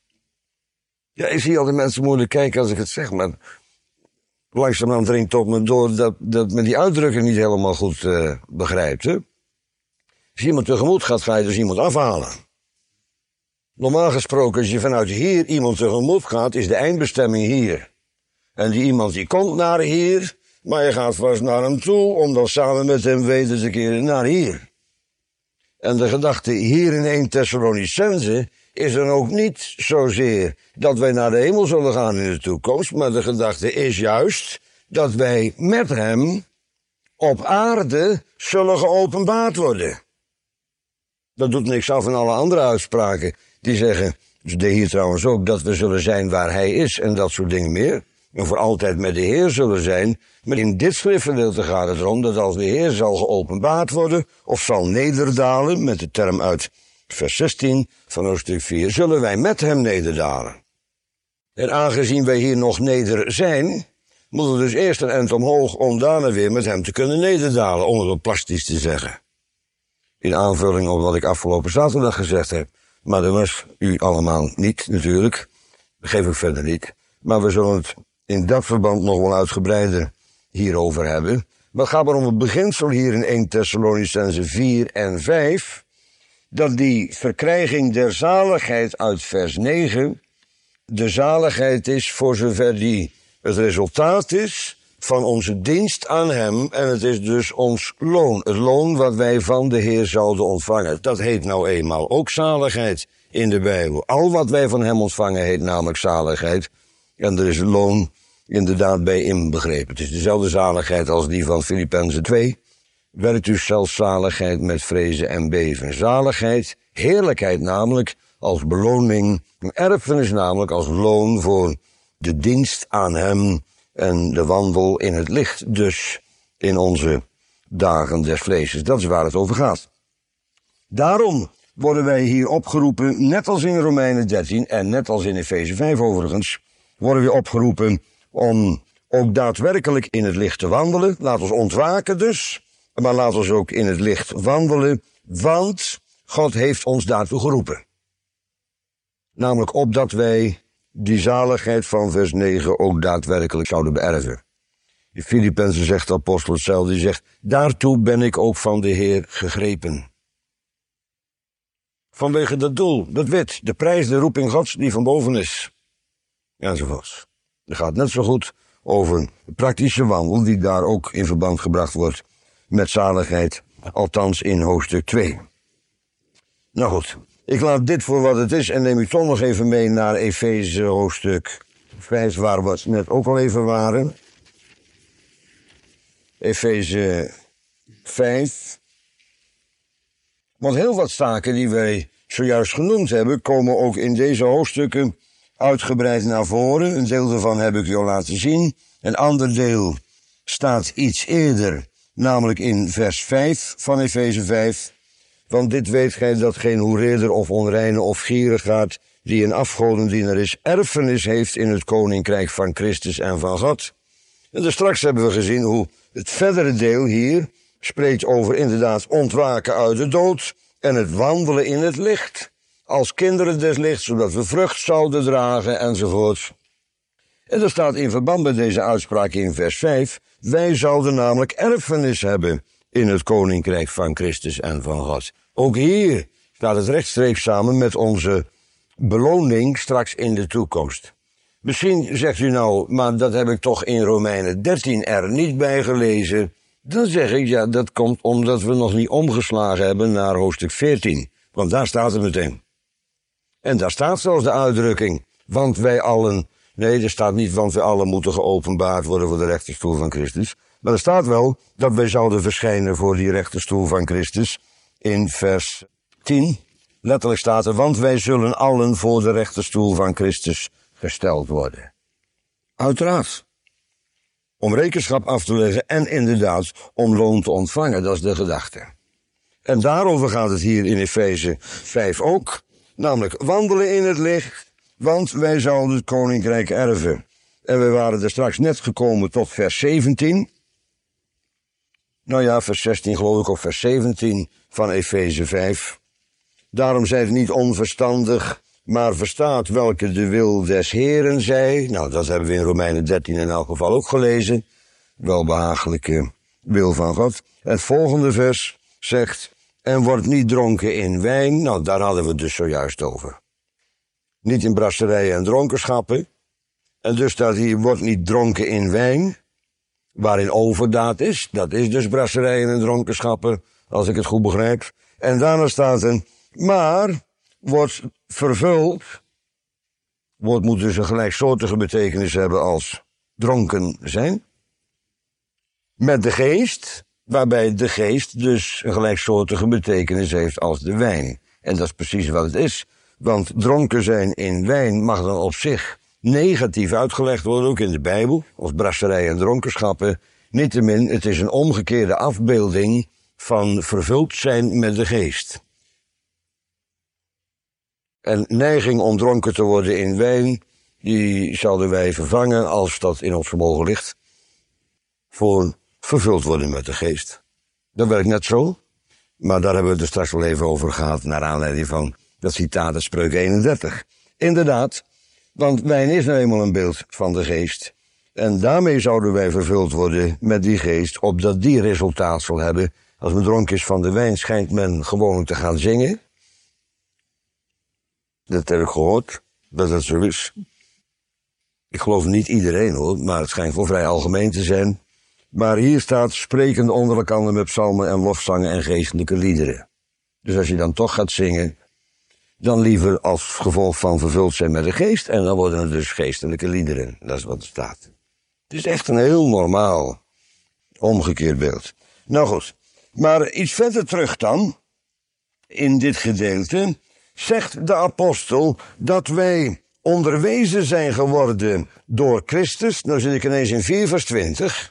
Ja, ik zie altijd mensen moeilijk kijken als ik het zeg, maar langzamerhand dringt tot me door dat, dat men die uitdrukking niet helemaal goed uh, begrijpt. Hè? Als je iemand tegemoet gaat, ga je dus iemand afhalen. Normaal gesproken, als je vanuit hier iemand tegemoet gaat, is de eindbestemming hier. En die iemand die komt naar hier, maar je gaat vast naar hem toe om dan samen met hem weder te keren naar hier. En de gedachte hier in Eerste Thessalonicense is dan ook niet zozeer dat wij naar de hemel zullen gaan in de toekomst, maar de gedachte is juist dat wij met hem op aarde zullen geopenbaard worden. Dat doet niks af van alle andere uitspraken die zeggen, dus de hier trouwens ook, dat we zullen zijn waar hij is en dat soort dingen meer. En voor altijd met de Heer zullen zijn. Maar in dit schriftgedeelte gaat het erom dat als de Heer zal geopenbaard worden, of zal nederdalen, met de term uit vers zestien van hoofdstuk vier, zullen wij met hem nederdalen. En aangezien wij hier nog neder zijn, moeten we dus eerst een eind omhoog om daarna weer met hem te kunnen nederdalen, om het wat plastisch te zeggen. In aanvulling op wat ik afgelopen zaterdag gezegd heb. Maar dat was u allemaal niet, natuurlijk. Dat geef ik verder niet. Maar we zullen het in dat verband nog wel uitgebreider hierover hebben. Maar het gaat maar om het beginsel hier in Eerste Thessalonicense vier en vijf. Dat die verkrijging der zaligheid uit vers negen de zaligheid is voor zover die het resultaat is van onze dienst aan hem. En het is dus ons loon. Het loon wat wij van de Heer zouden ontvangen. Dat heet nou eenmaal ook zaligheid in de Bijbel. Al wat wij van hem ontvangen heet namelijk zaligheid. En er is een loon inderdaad bij inbegrepen. Het is dezelfde zaligheid als die van Filippenzen twee. Werkt u zelfs zaligheid met vrezen en beven. Zaligheid, heerlijkheid namelijk, als beloning. Een erfenis namelijk als loon voor de dienst aan hem en de wandel in het licht. Dus in onze dagen des vleeses. Dat is waar het over gaat. Daarom worden wij hier opgeroepen, net als in Romeinen dertien en net als in Efeze vijf overigens, worden we opgeroepen om ook daadwerkelijk in het licht te wandelen. Laat ons ontwaken dus, maar laat ons ook in het licht wandelen, want God heeft ons daartoe geroepen. Namelijk opdat wij die zaligheid van vers negen ook daadwerkelijk zouden beërven. In Filippenzen zegt de apostel hetzelfde, die zegt, daartoe ben ik ook van de Heer gegrepen. Vanwege dat doel, dat wet, de prijs, de roeping Gods die van boven is. Enzovoorts. Het gaat net zo goed over de praktische wandel die daar ook in verband gebracht wordt met zaligheid, althans in hoofdstuk twee. Nou goed, ik laat dit voor wat het is en neem u toch nog even mee naar Efeze hoofdstuk vijf, waar we het net ook al even waren. Efeze vijf. Want heel wat zaken die wij zojuist genoemd hebben, komen ook in deze hoofdstukken uitgebreid naar voren. Een deel daarvan heb ik u al laten zien. Een ander deel staat iets eerder, namelijk in vers vijf van Efeze vijf. Want dit weet gij dat geen hoereerder of onreine of gierigaard, die een afgodendiener is, erfenis heeft in het koninkrijk van Christus en van God. En dus straks hebben we gezien hoe het verdere deel hier spreekt over inderdaad ontwaken uit de dood en het wandelen in het licht. Als kinderen des lichts, zodat we vrucht zouden dragen enzovoort. En er staat in verband met deze uitspraak in vers vijf, wij zouden namelijk erfenis hebben in het koninkrijk van Christus en van God. Ook hier staat het rechtstreeks samen met onze beloning straks in de toekomst. Misschien zegt u nou, maar dat heb ik toch in Romeinen dertien er niet bij gelezen. Dan zeg ik, ja, dat komt omdat we nog niet omgeslagen hebben naar hoofdstuk veertien. Want daar staat het meteen. En daar staat zelfs de uitdrukking, want wij allen, nee, er staat niet, want wij allen moeten geopenbaard worden voor de rechterstoel van Christus. Maar er staat wel dat wij zouden verschijnen voor die rechterstoel van Christus in vers tien. Letterlijk staat er, want wij zullen allen voor de rechterstoel van Christus gesteld worden. Uiteraard. Om rekenschap af te leggen en inderdaad om loon te ontvangen, dat is de gedachte. En daarover gaat het hier in Efeze vijf ook. Namelijk wandelen in het licht, want wij zouden het koninkrijk erven. En we waren er straks net gekomen tot vers zeventien. Nou ja, vers zestien geloof ik, of vers zeventien van Efeze vijf. Daarom zijt niet onverstandig, maar verstaat welke de wil des Heeren zij. Nou, dat hebben we in Romeinen dertien in elk geval ook gelezen. Welbehagelijke wil van God. Het volgende vers zegt, en wordt niet dronken in wijn. Nou, daar hadden we het dus zojuist over. Niet in brasserijen en dronkenschappen. En dus staat hier, wordt niet dronken in wijn. Waarin overdaad is. Dat is dus brasserijen en dronkenschappen. als ik het goed begrijp. En daarna staat er, maar wordt vervuld, woord moet dus een gelijksoortige betekenis hebben als dronken zijn, met de geest, waarbij de geest dus een gelijksoortige betekenis heeft als de wijn. En dat is precies wat het is, want dronken zijn in wijn mag dan op zich negatief uitgelegd worden, ook in de Bijbel, als brasserij en dronkenschappen. Niettemin, het is een omgekeerde afbeelding van vervuld zijn met de geest. En neiging om dronken te worden in wijn, die zouden wij vervangen, als dat in ons vermogen ligt, voor vervuld worden met de geest. Dat werkt net zo, maar daar hebben we het er straks wel even over gehad, naar aanleiding van dat citaat uit Spreuk eenendertig. Inderdaad, want wijn is nou eenmaal een beeld van de geest. En daarmee zouden wij vervuld worden met die geest, opdat die resultaat zal hebben. Als men dronken is van de wijn, schijnt men gewoon te gaan zingen. Dat heb ik gehoord, dat dat zo is. Ik geloof niet iedereen hoor, maar het schijnt wel vrij algemeen te zijn. Maar hier staat, spreken onder elkaar met psalmen en lofzangen en geestelijke liederen. Dus als je dan toch gaat zingen, dan liever als gevolg van vervuld zijn met de geest. En dan worden het dus geestelijke liederen. Dat is wat er staat. Het is echt een heel normaal omgekeerd beeld. Nou goed, maar iets verder terug dan, in dit gedeelte, zegt de apostel dat wij onderwezen zijn geworden door Christus. Nou zit ik ineens in vier vers twintig.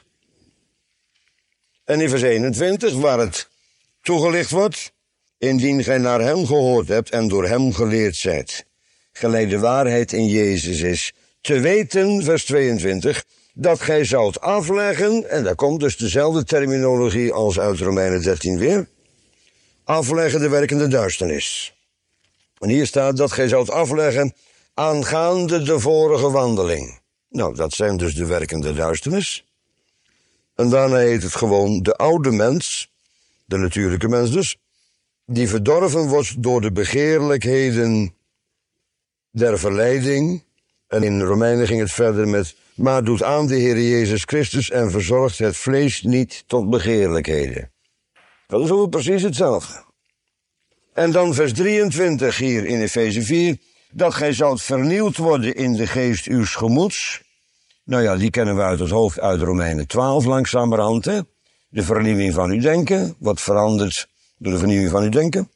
En in vers eenentwintig, waar het toegelicht wordt, indien gij naar hem gehoord hebt en door hem geleerd zijt, gelijk de waarheid in Jezus is, te weten, vers tweeëntwintig, dat gij zoudt afleggen, en daar komt dus dezelfde terminologie als uit Romeinen dertien weer, afleggen de werkende duisternis. En hier staat dat gij zoudt afleggen aangaande de vorige wandeling. Nou, dat zijn dus de werkende duisternis. En daarna heet het gewoon de oude mens, de natuurlijke mens dus, die verdorven wordt door de begeerlijkheden der verleiding. En in Romeinen ging het verder met, maar doet aan de Heer Jezus Christus en verzorgt het vlees niet tot begeerlijkheden. Dat is ook precies hetzelfde. En dan vers drieëntwintig hier in Efeze vier, dat gij zoudt vernieuwd worden in de geest uws gemoeds. Nou ja, die kennen we uit het hoofd uit Romeinen twaalf langzamerhand, hè? De vernieuwing van uw denken, wat verandert door de vernieuwing van uw denken.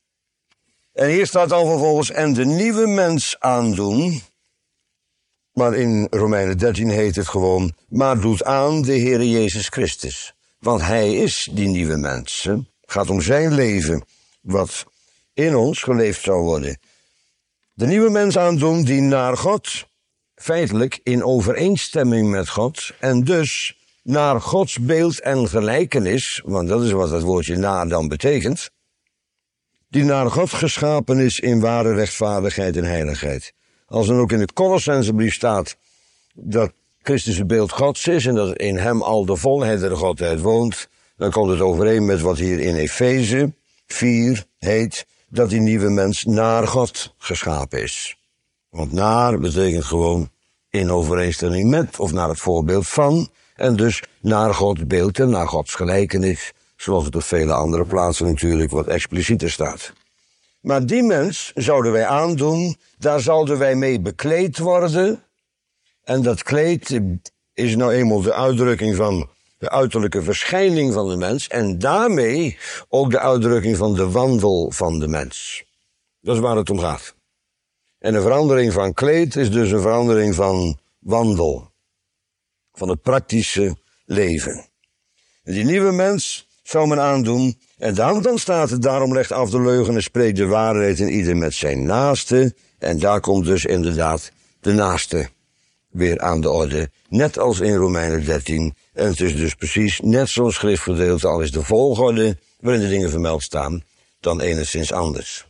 En hier staat dan vervolgens, en de nieuwe mens aandoen. Maar in Romeinen dertien heet het gewoon, maar doet aan de Heer Jezus Christus. Want hij is die nieuwe mens. Hè? Het gaat om zijn leven, wat in ons geleefd zou worden. De nieuwe mens aandoen die naar God, feitelijk in overeenstemming met God, en dus naar Gods beeld en gelijkenis, want dat is wat dat woordje naar dan betekent, die naar God geschapen is in ware rechtvaardigheid en heiligheid. Als dan ook in de Colossensebrief staat dat Christus het beeld Gods is en dat in hem al de volheid der Godheid woont, dan komt het overeen met wat hier in Efeze vier heet, dat die nieuwe mens naar God geschapen is. Want naar betekent gewoon in overeenstemming met of naar het voorbeeld van, en dus naar Gods beeld en naar Gods gelijkenis, zoals het op vele andere plaatsen natuurlijk wat explicieter staat. Maar die mens zouden wij aandoen, daar zouden wij mee bekleed worden. En dat kleed is nou eenmaal de uitdrukking van de uiterlijke verschijning van de mens en daarmee ook de uitdrukking van de wandel van de mens. Dat is waar het om gaat. En een verandering van kleed is dus een verandering van wandel. Van het praktische leven. En die nieuwe mens zou men aandoen. En dan, dan staat het, daarom legt af de leugen en spreekt de waarheid in ieder met zijn naaste. En daar komt dus inderdaad de naaste weer aan de orde. Net als in Romeinen dertien. En het is dus precies net zo'n schriftgedeelte, al is de volgorde waarin de dingen vermeld staan, dan enigszins anders.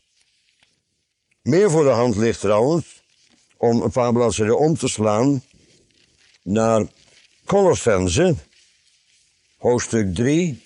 Meer voor de hand ligt trouwens, om een paar bladzijden om te slaan naar Colossense, hoofdstuk drie.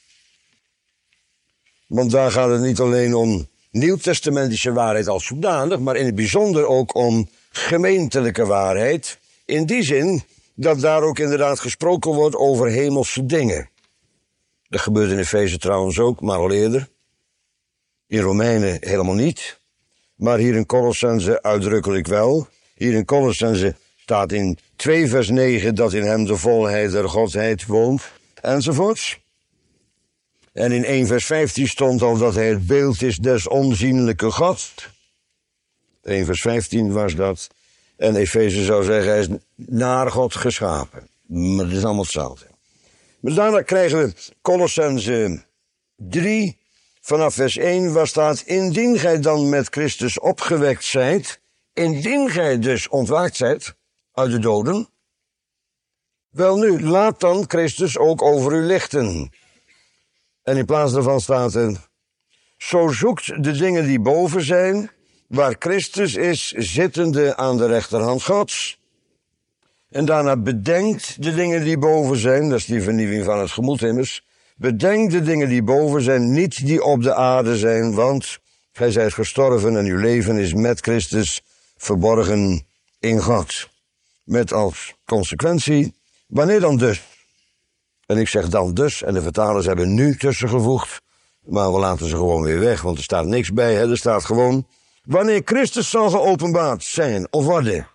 Want daar gaat het niet alleen om nieuwtestamentische waarheid als zodanig, maar in het bijzonder ook om gemeentelijke waarheid. In die zin dat daar ook inderdaad gesproken wordt over hemelse dingen. Dat gebeurt in Efeze trouwens ook, maar al eerder. In Romeinen helemaal niet. Maar hier in Colossense uitdrukkelijk wel. Hier in Colossense staat in twee vers negen dat in hem de volheid der Godheid woont. Enzovoorts. En in één vers vijftien stond al dat hij het beeld is des onzienlijke God. één vers vijftien was dat. En Efeze zou zeggen, hij is naar God geschapen. Maar het is allemaal hetzelfde. Maar daarna krijgen we Colossense drie, vanaf vers één, waar staat: indien gij dan met Christus opgewekt zijt, indien gij dus ontwaakt zijt uit de doden, wel nu, laat dan Christus ook over u lichten. En in plaats daarvan staat er: zo zoekt de dingen die boven zijn, waar Christus is, zittende aan de rechterhand Gods. En daarna bedenkt de dingen die boven zijn, dat is die vernieuwing van het gemoed immers. Bedenk de dingen die boven zijn, niet die op de aarde zijn, want gij zijt gestorven en uw leven is met Christus verborgen in God. Met als consequentie, wanneer dan dus? En ik zeg dan dus, en de vertalers hebben nu tussengevoegd, maar we laten ze gewoon weer weg, want er staat niks bij, hè? Er staat gewoon: wanneer Christus zal geopenbaard zijn of worden.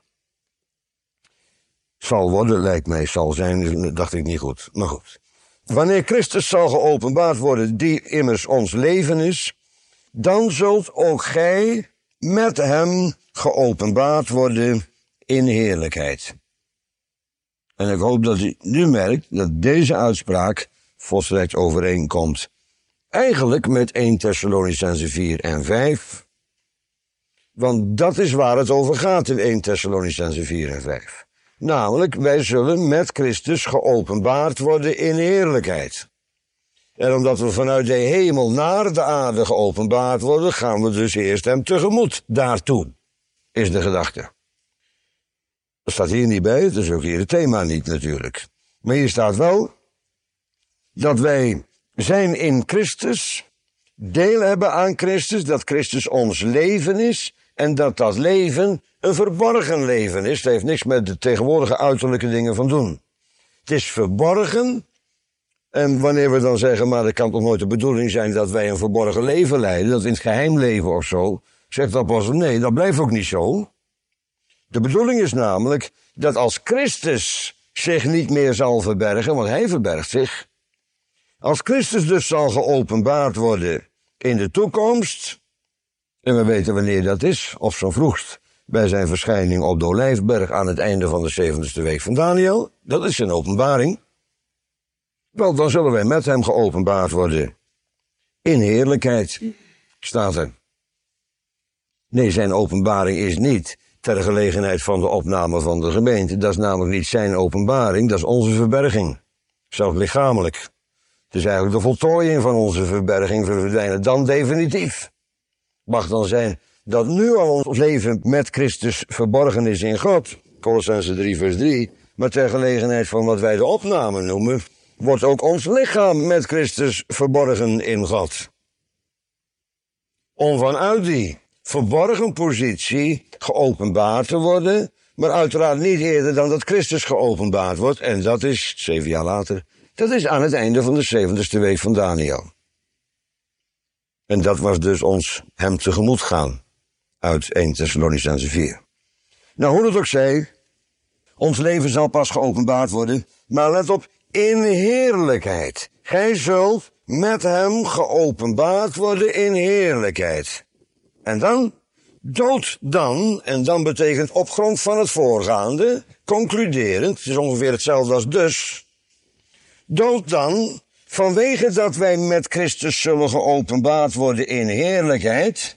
Zal worden, lijkt mij, zal zijn, dacht ik niet goed, maar goed. Wanneer Christus zal geopenbaard worden, die immers ons leven is, dan zult ook gij met hem geopenbaard worden in heerlijkheid. En ik hoop dat u nu merkt dat deze uitspraak volstrekt overeenkomt eigenlijk met eerste Thessalonicenzen vier en vijf. Want dat is waar het over gaat in eerste Thessalonicenzen vier en vijf. Namelijk, wij zullen met Christus geopenbaard worden in heerlijkheid. En omdat we vanuit de hemel naar de aarde geopenbaard worden, gaan we dus eerst hem tegemoet daartoe, is de gedachte. Dat staat hier niet bij, dat is ook hier het thema niet natuurlijk. Maar hier staat wel dat wij zijn in Christus, deel hebben aan Christus, dat Christus ons leven is en dat dat leven een verborgen leven is. Het heeft niks met de tegenwoordige uiterlijke dingen van doen. Het is verborgen. En wanneer we dan zeggen, maar dat kan toch nooit de bedoeling zijn dat wij een verborgen leven leiden, dat we in het geheim leven of zo, zegt de apostel, nee, dat blijft ook niet zo. De bedoeling is namelijk dat als Christus zich niet meer zal verbergen, want hij verbergt zich, als Christus dus zal geopenbaard worden in de toekomst, en we weten wanneer dat is, of zo vroegst, bij zijn verschijning op de Olijfberg aan het einde van de zeventigste week van Daniel, dat is zijn openbaring. Wel, dan zullen wij met hem geopenbaard worden in heerlijkheid, staat er. Nee, zijn openbaring is niet ter gelegenheid van de opname van de gemeente. Dat is namelijk niet zijn openbaring, dat is onze verberging. Zelfs lichamelijk. Het is eigenlijk de voltooiing van onze verberging. We verdwijnen dan definitief. Mag dan zijn dat nu al ons leven met Christus verborgen is in God. Colossense drie vers drie. Maar ter gelegenheid van wat wij de opname noemen, wordt ook ons lichaam met Christus verborgen in God. Om vanuit die verborgen positie geopenbaard te worden, maar uiteraard niet eerder dan dat Christus geopenbaard wordt. En dat is, zeven jaar later, dat is aan het einde van de zeventigste week van Daniel. En dat was dus ons hem tegemoet gaan uit eerste Thessalonicenzen vier. Nou, hoe het ook zij, ons leven zal pas geopenbaard worden, maar let op, in heerlijkheid. Gij zult met hem geopenbaard worden in heerlijkheid. En dan, dood dan, en dan betekent op grond van het voorgaande, concluderend, het is ongeveer hetzelfde als dus, dood dan, vanwege dat wij met Christus zullen geopenbaard worden in heerlijkheid,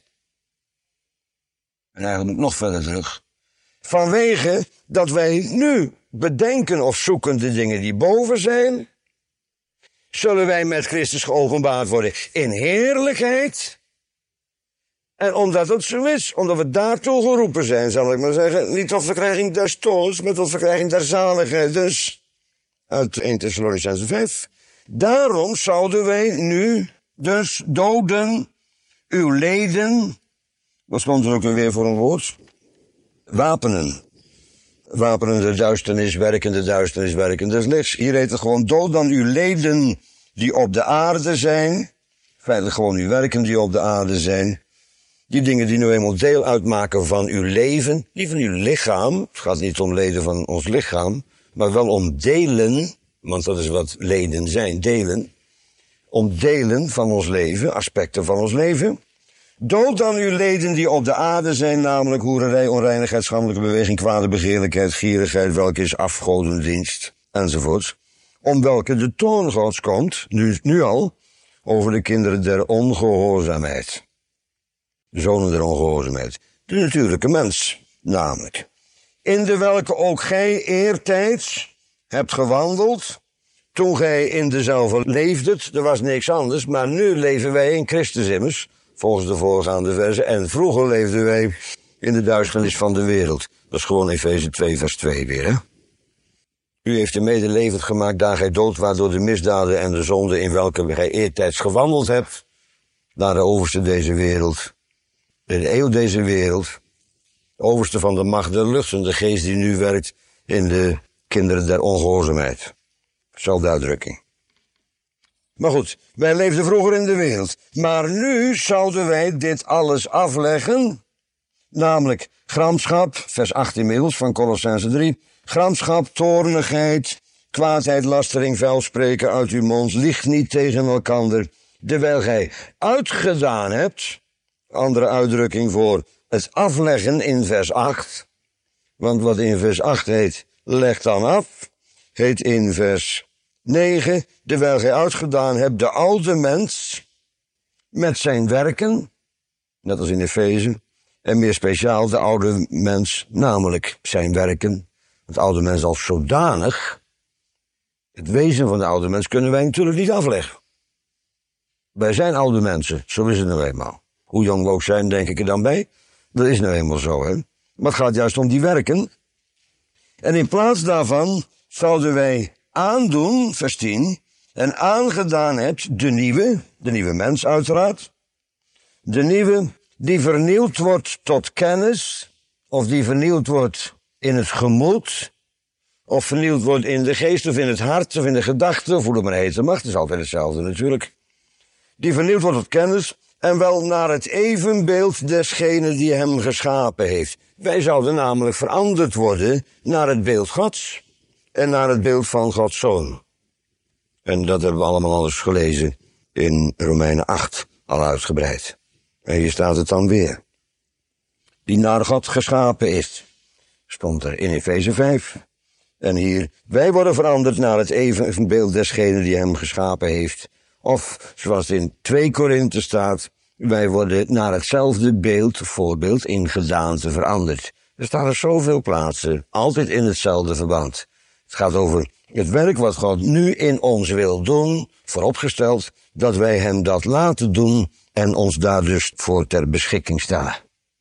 en eigenlijk moet ik nog verder terug, vanwege dat wij nu bedenken of zoeken de dingen die boven zijn, zullen wij met Christus geopenbaard worden in heerlijkheid. En omdat het zo is, omdat we daartoe geroepen zijn, zal ik maar zeggen, niet tot verkrijging des tools, maar tot verkrijging der zaligheid. Dus, uit eerste Thessalonicenzen vijf. Daarom zouden wij nu dus doden uw leden, wat stond er ook weer voor een woord? Wapenen. Wapenen de duisternis, werkende duisternis, werkende lichts. Hier heet het gewoon dood dan uw leden die op de aarde zijn, feitelijk gewoon uw werken die op de aarde zijn, die dingen die nu eenmaal deel uitmaken van uw leven, niet van uw lichaam, het gaat niet om leden van ons lichaam, maar wel om delen, want dat is wat leden zijn, delen, om delen van ons leven, aspecten van ons leven. Dood dan uw leden die op de aarde zijn, namelijk hoererij, onreinigheid, schandelijke beweging, kwade begeerlijkheid, gierigheid, welke is afgodendienst, enzovoort. Om welke de toorn Gods komt, nu, nu al, over de kinderen der ongehoorzaamheid. De zonen der ongehoorzaamheid. De natuurlijke mens, namelijk. In de welke ook gij eertijds hebt gewandeld, toen gij in dezelfde leefdet, er was niks anders, maar nu leven wij in Christus immers, volgens de voorgaande verzen, en vroeger leefden wij in de duisternis van de wereld. Dat is gewoon Efeze twee vers twee weer, hè. U heeft de medelevend gemaakt, daar gij dood waart door de misdaden en de zonden in welke gij eertijds gewandeld hebt, naar de overste deze wereld, de eeuw deze wereld, de overste van de macht der lucht en de geest die nu werkt in de kinderen der ongehoorzaamheid. Zelfde uitdrukking. Maar goed, wij leefden vroeger in de wereld, maar nu zouden wij dit alles afleggen, namelijk gramschap, vers acht inmiddels van Kolossenzen drie, gramschap, toornigheid, kwaadheid, lastering, vuilspreken uit uw mond, liegt niet tegen elkander, terwijl gij uitgedaan hebt, andere uitdrukking voor het afleggen in vers acht, want wat in vers acht heet, leg dan af, heet in vers negen, terwijl gij uitgedaan hebt de oude mens met zijn werken, net als in Efeze, en meer speciaal de oude mens, namelijk zijn werken. Het oude mens als zodanig, het wezen van de oude mens kunnen wij natuurlijk niet afleggen. Wij zijn oude mensen, zo is het nou eenmaal. Hoe jong we ook zijn, denk ik er dan bij. Dat is nou eenmaal zo, hè. Maar het gaat juist om die werken. En in plaats daarvan zouden wij aandoen, vers tien, en aangedaan hebt de nieuwe, de nieuwe mens uiteraard, de nieuwe die vernieuwd wordt tot kennis, of die vernieuwd wordt in het gemoed, of vernieuwd wordt in de geest, of in het hart, of in de gedachten, of hoe het maar heten mag, het is altijd hetzelfde natuurlijk. Die vernieuwd wordt tot kennis, en wel naar het evenbeeld desgene die hem geschapen heeft. Wij zouden namelijk veranderd worden naar het beeld Gods, en naar het beeld van Gods Zoon. En dat hebben we allemaal al eens gelezen in Romeinen acht, al uitgebreid. En hier staat het dan weer. Die naar God geschapen is, stond er in Efeze vijf. En hier, wij worden veranderd naar het evenbeeld desgene die hem geschapen heeft. Of, zoals het in twee Korinthe staat, wij worden naar hetzelfde beeld, voorbeeld, in gedaante veranderd. Er staan er zoveel plaatsen, altijd in hetzelfde verband. Het gaat over het werk wat God nu in ons wil doen, vooropgesteld dat wij hem dat laten doen en ons daar dus voor ter beschikking staan.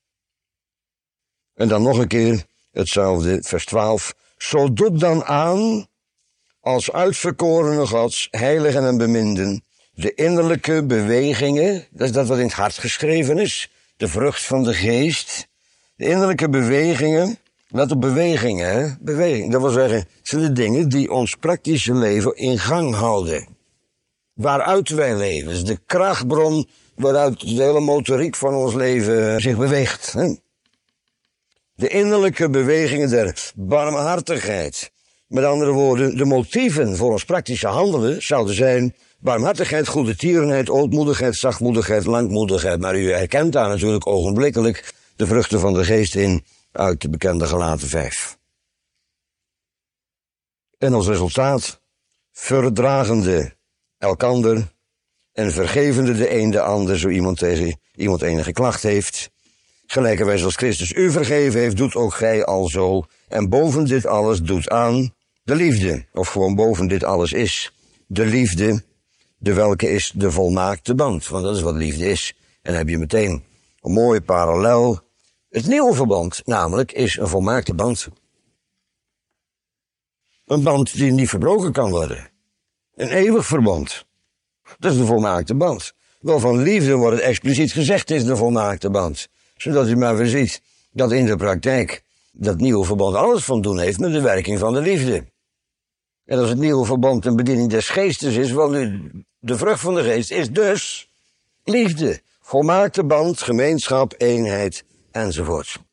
En dan nog een keer hetzelfde, vers twaalf. Zo doet dan aan, als uitverkorene Gods, heiligen en beminden, de innerlijke bewegingen, dat is dat wat in het hart geschreven is, de vrucht van de geest, de innerlijke bewegingen. Let op bewegingen, hè? Beweging. Dat wil zeggen, het zijn de dingen die ons praktische leven in gang houden. Waaruit wij leven. Het is de krachtbron waaruit de hele motoriek van ons leven zich beweegt. Hè? De innerlijke bewegingen der barmhartigheid. Met andere woorden, de motieven voor ons praktische handelen zouden zijn barmhartigheid, goede tierenheid, ootmoedigheid, zachtmoedigheid, langmoedigheid. Maar u herkent daar natuurlijk ogenblikkelijk de vruchten van de geest in uit de bekende Galaten vijf. En als resultaat verdragende elkander en vergevende de een de ander, zo iemand tegen iemand enige klacht heeft. Gelijkerwijs als Christus u vergeven heeft, doet ook gij alzo. En boven dit alles doet aan de liefde, of gewoon boven dit alles is de liefde, de welke is de volmaakte band. Want dat is wat liefde is. En dan heb je meteen een mooie parallel. Het nieuwe verband, namelijk, is een volmaakte band. Een band die niet verbroken kan worden. Een eeuwig verband. Dat is de volmaakte band. Wel van liefde wordt het expliciet gezegd, is de volmaakte band. Zodat u maar weer ziet dat in de praktijk dat nieuwe verband alles van doen heeft met de werking van de liefde. En als het nieuwe verbond een bediening des geestes is, wel nu, de vrucht van de geest is dus liefde, volmaakte band, gemeenschap, eenheid enzovoorts.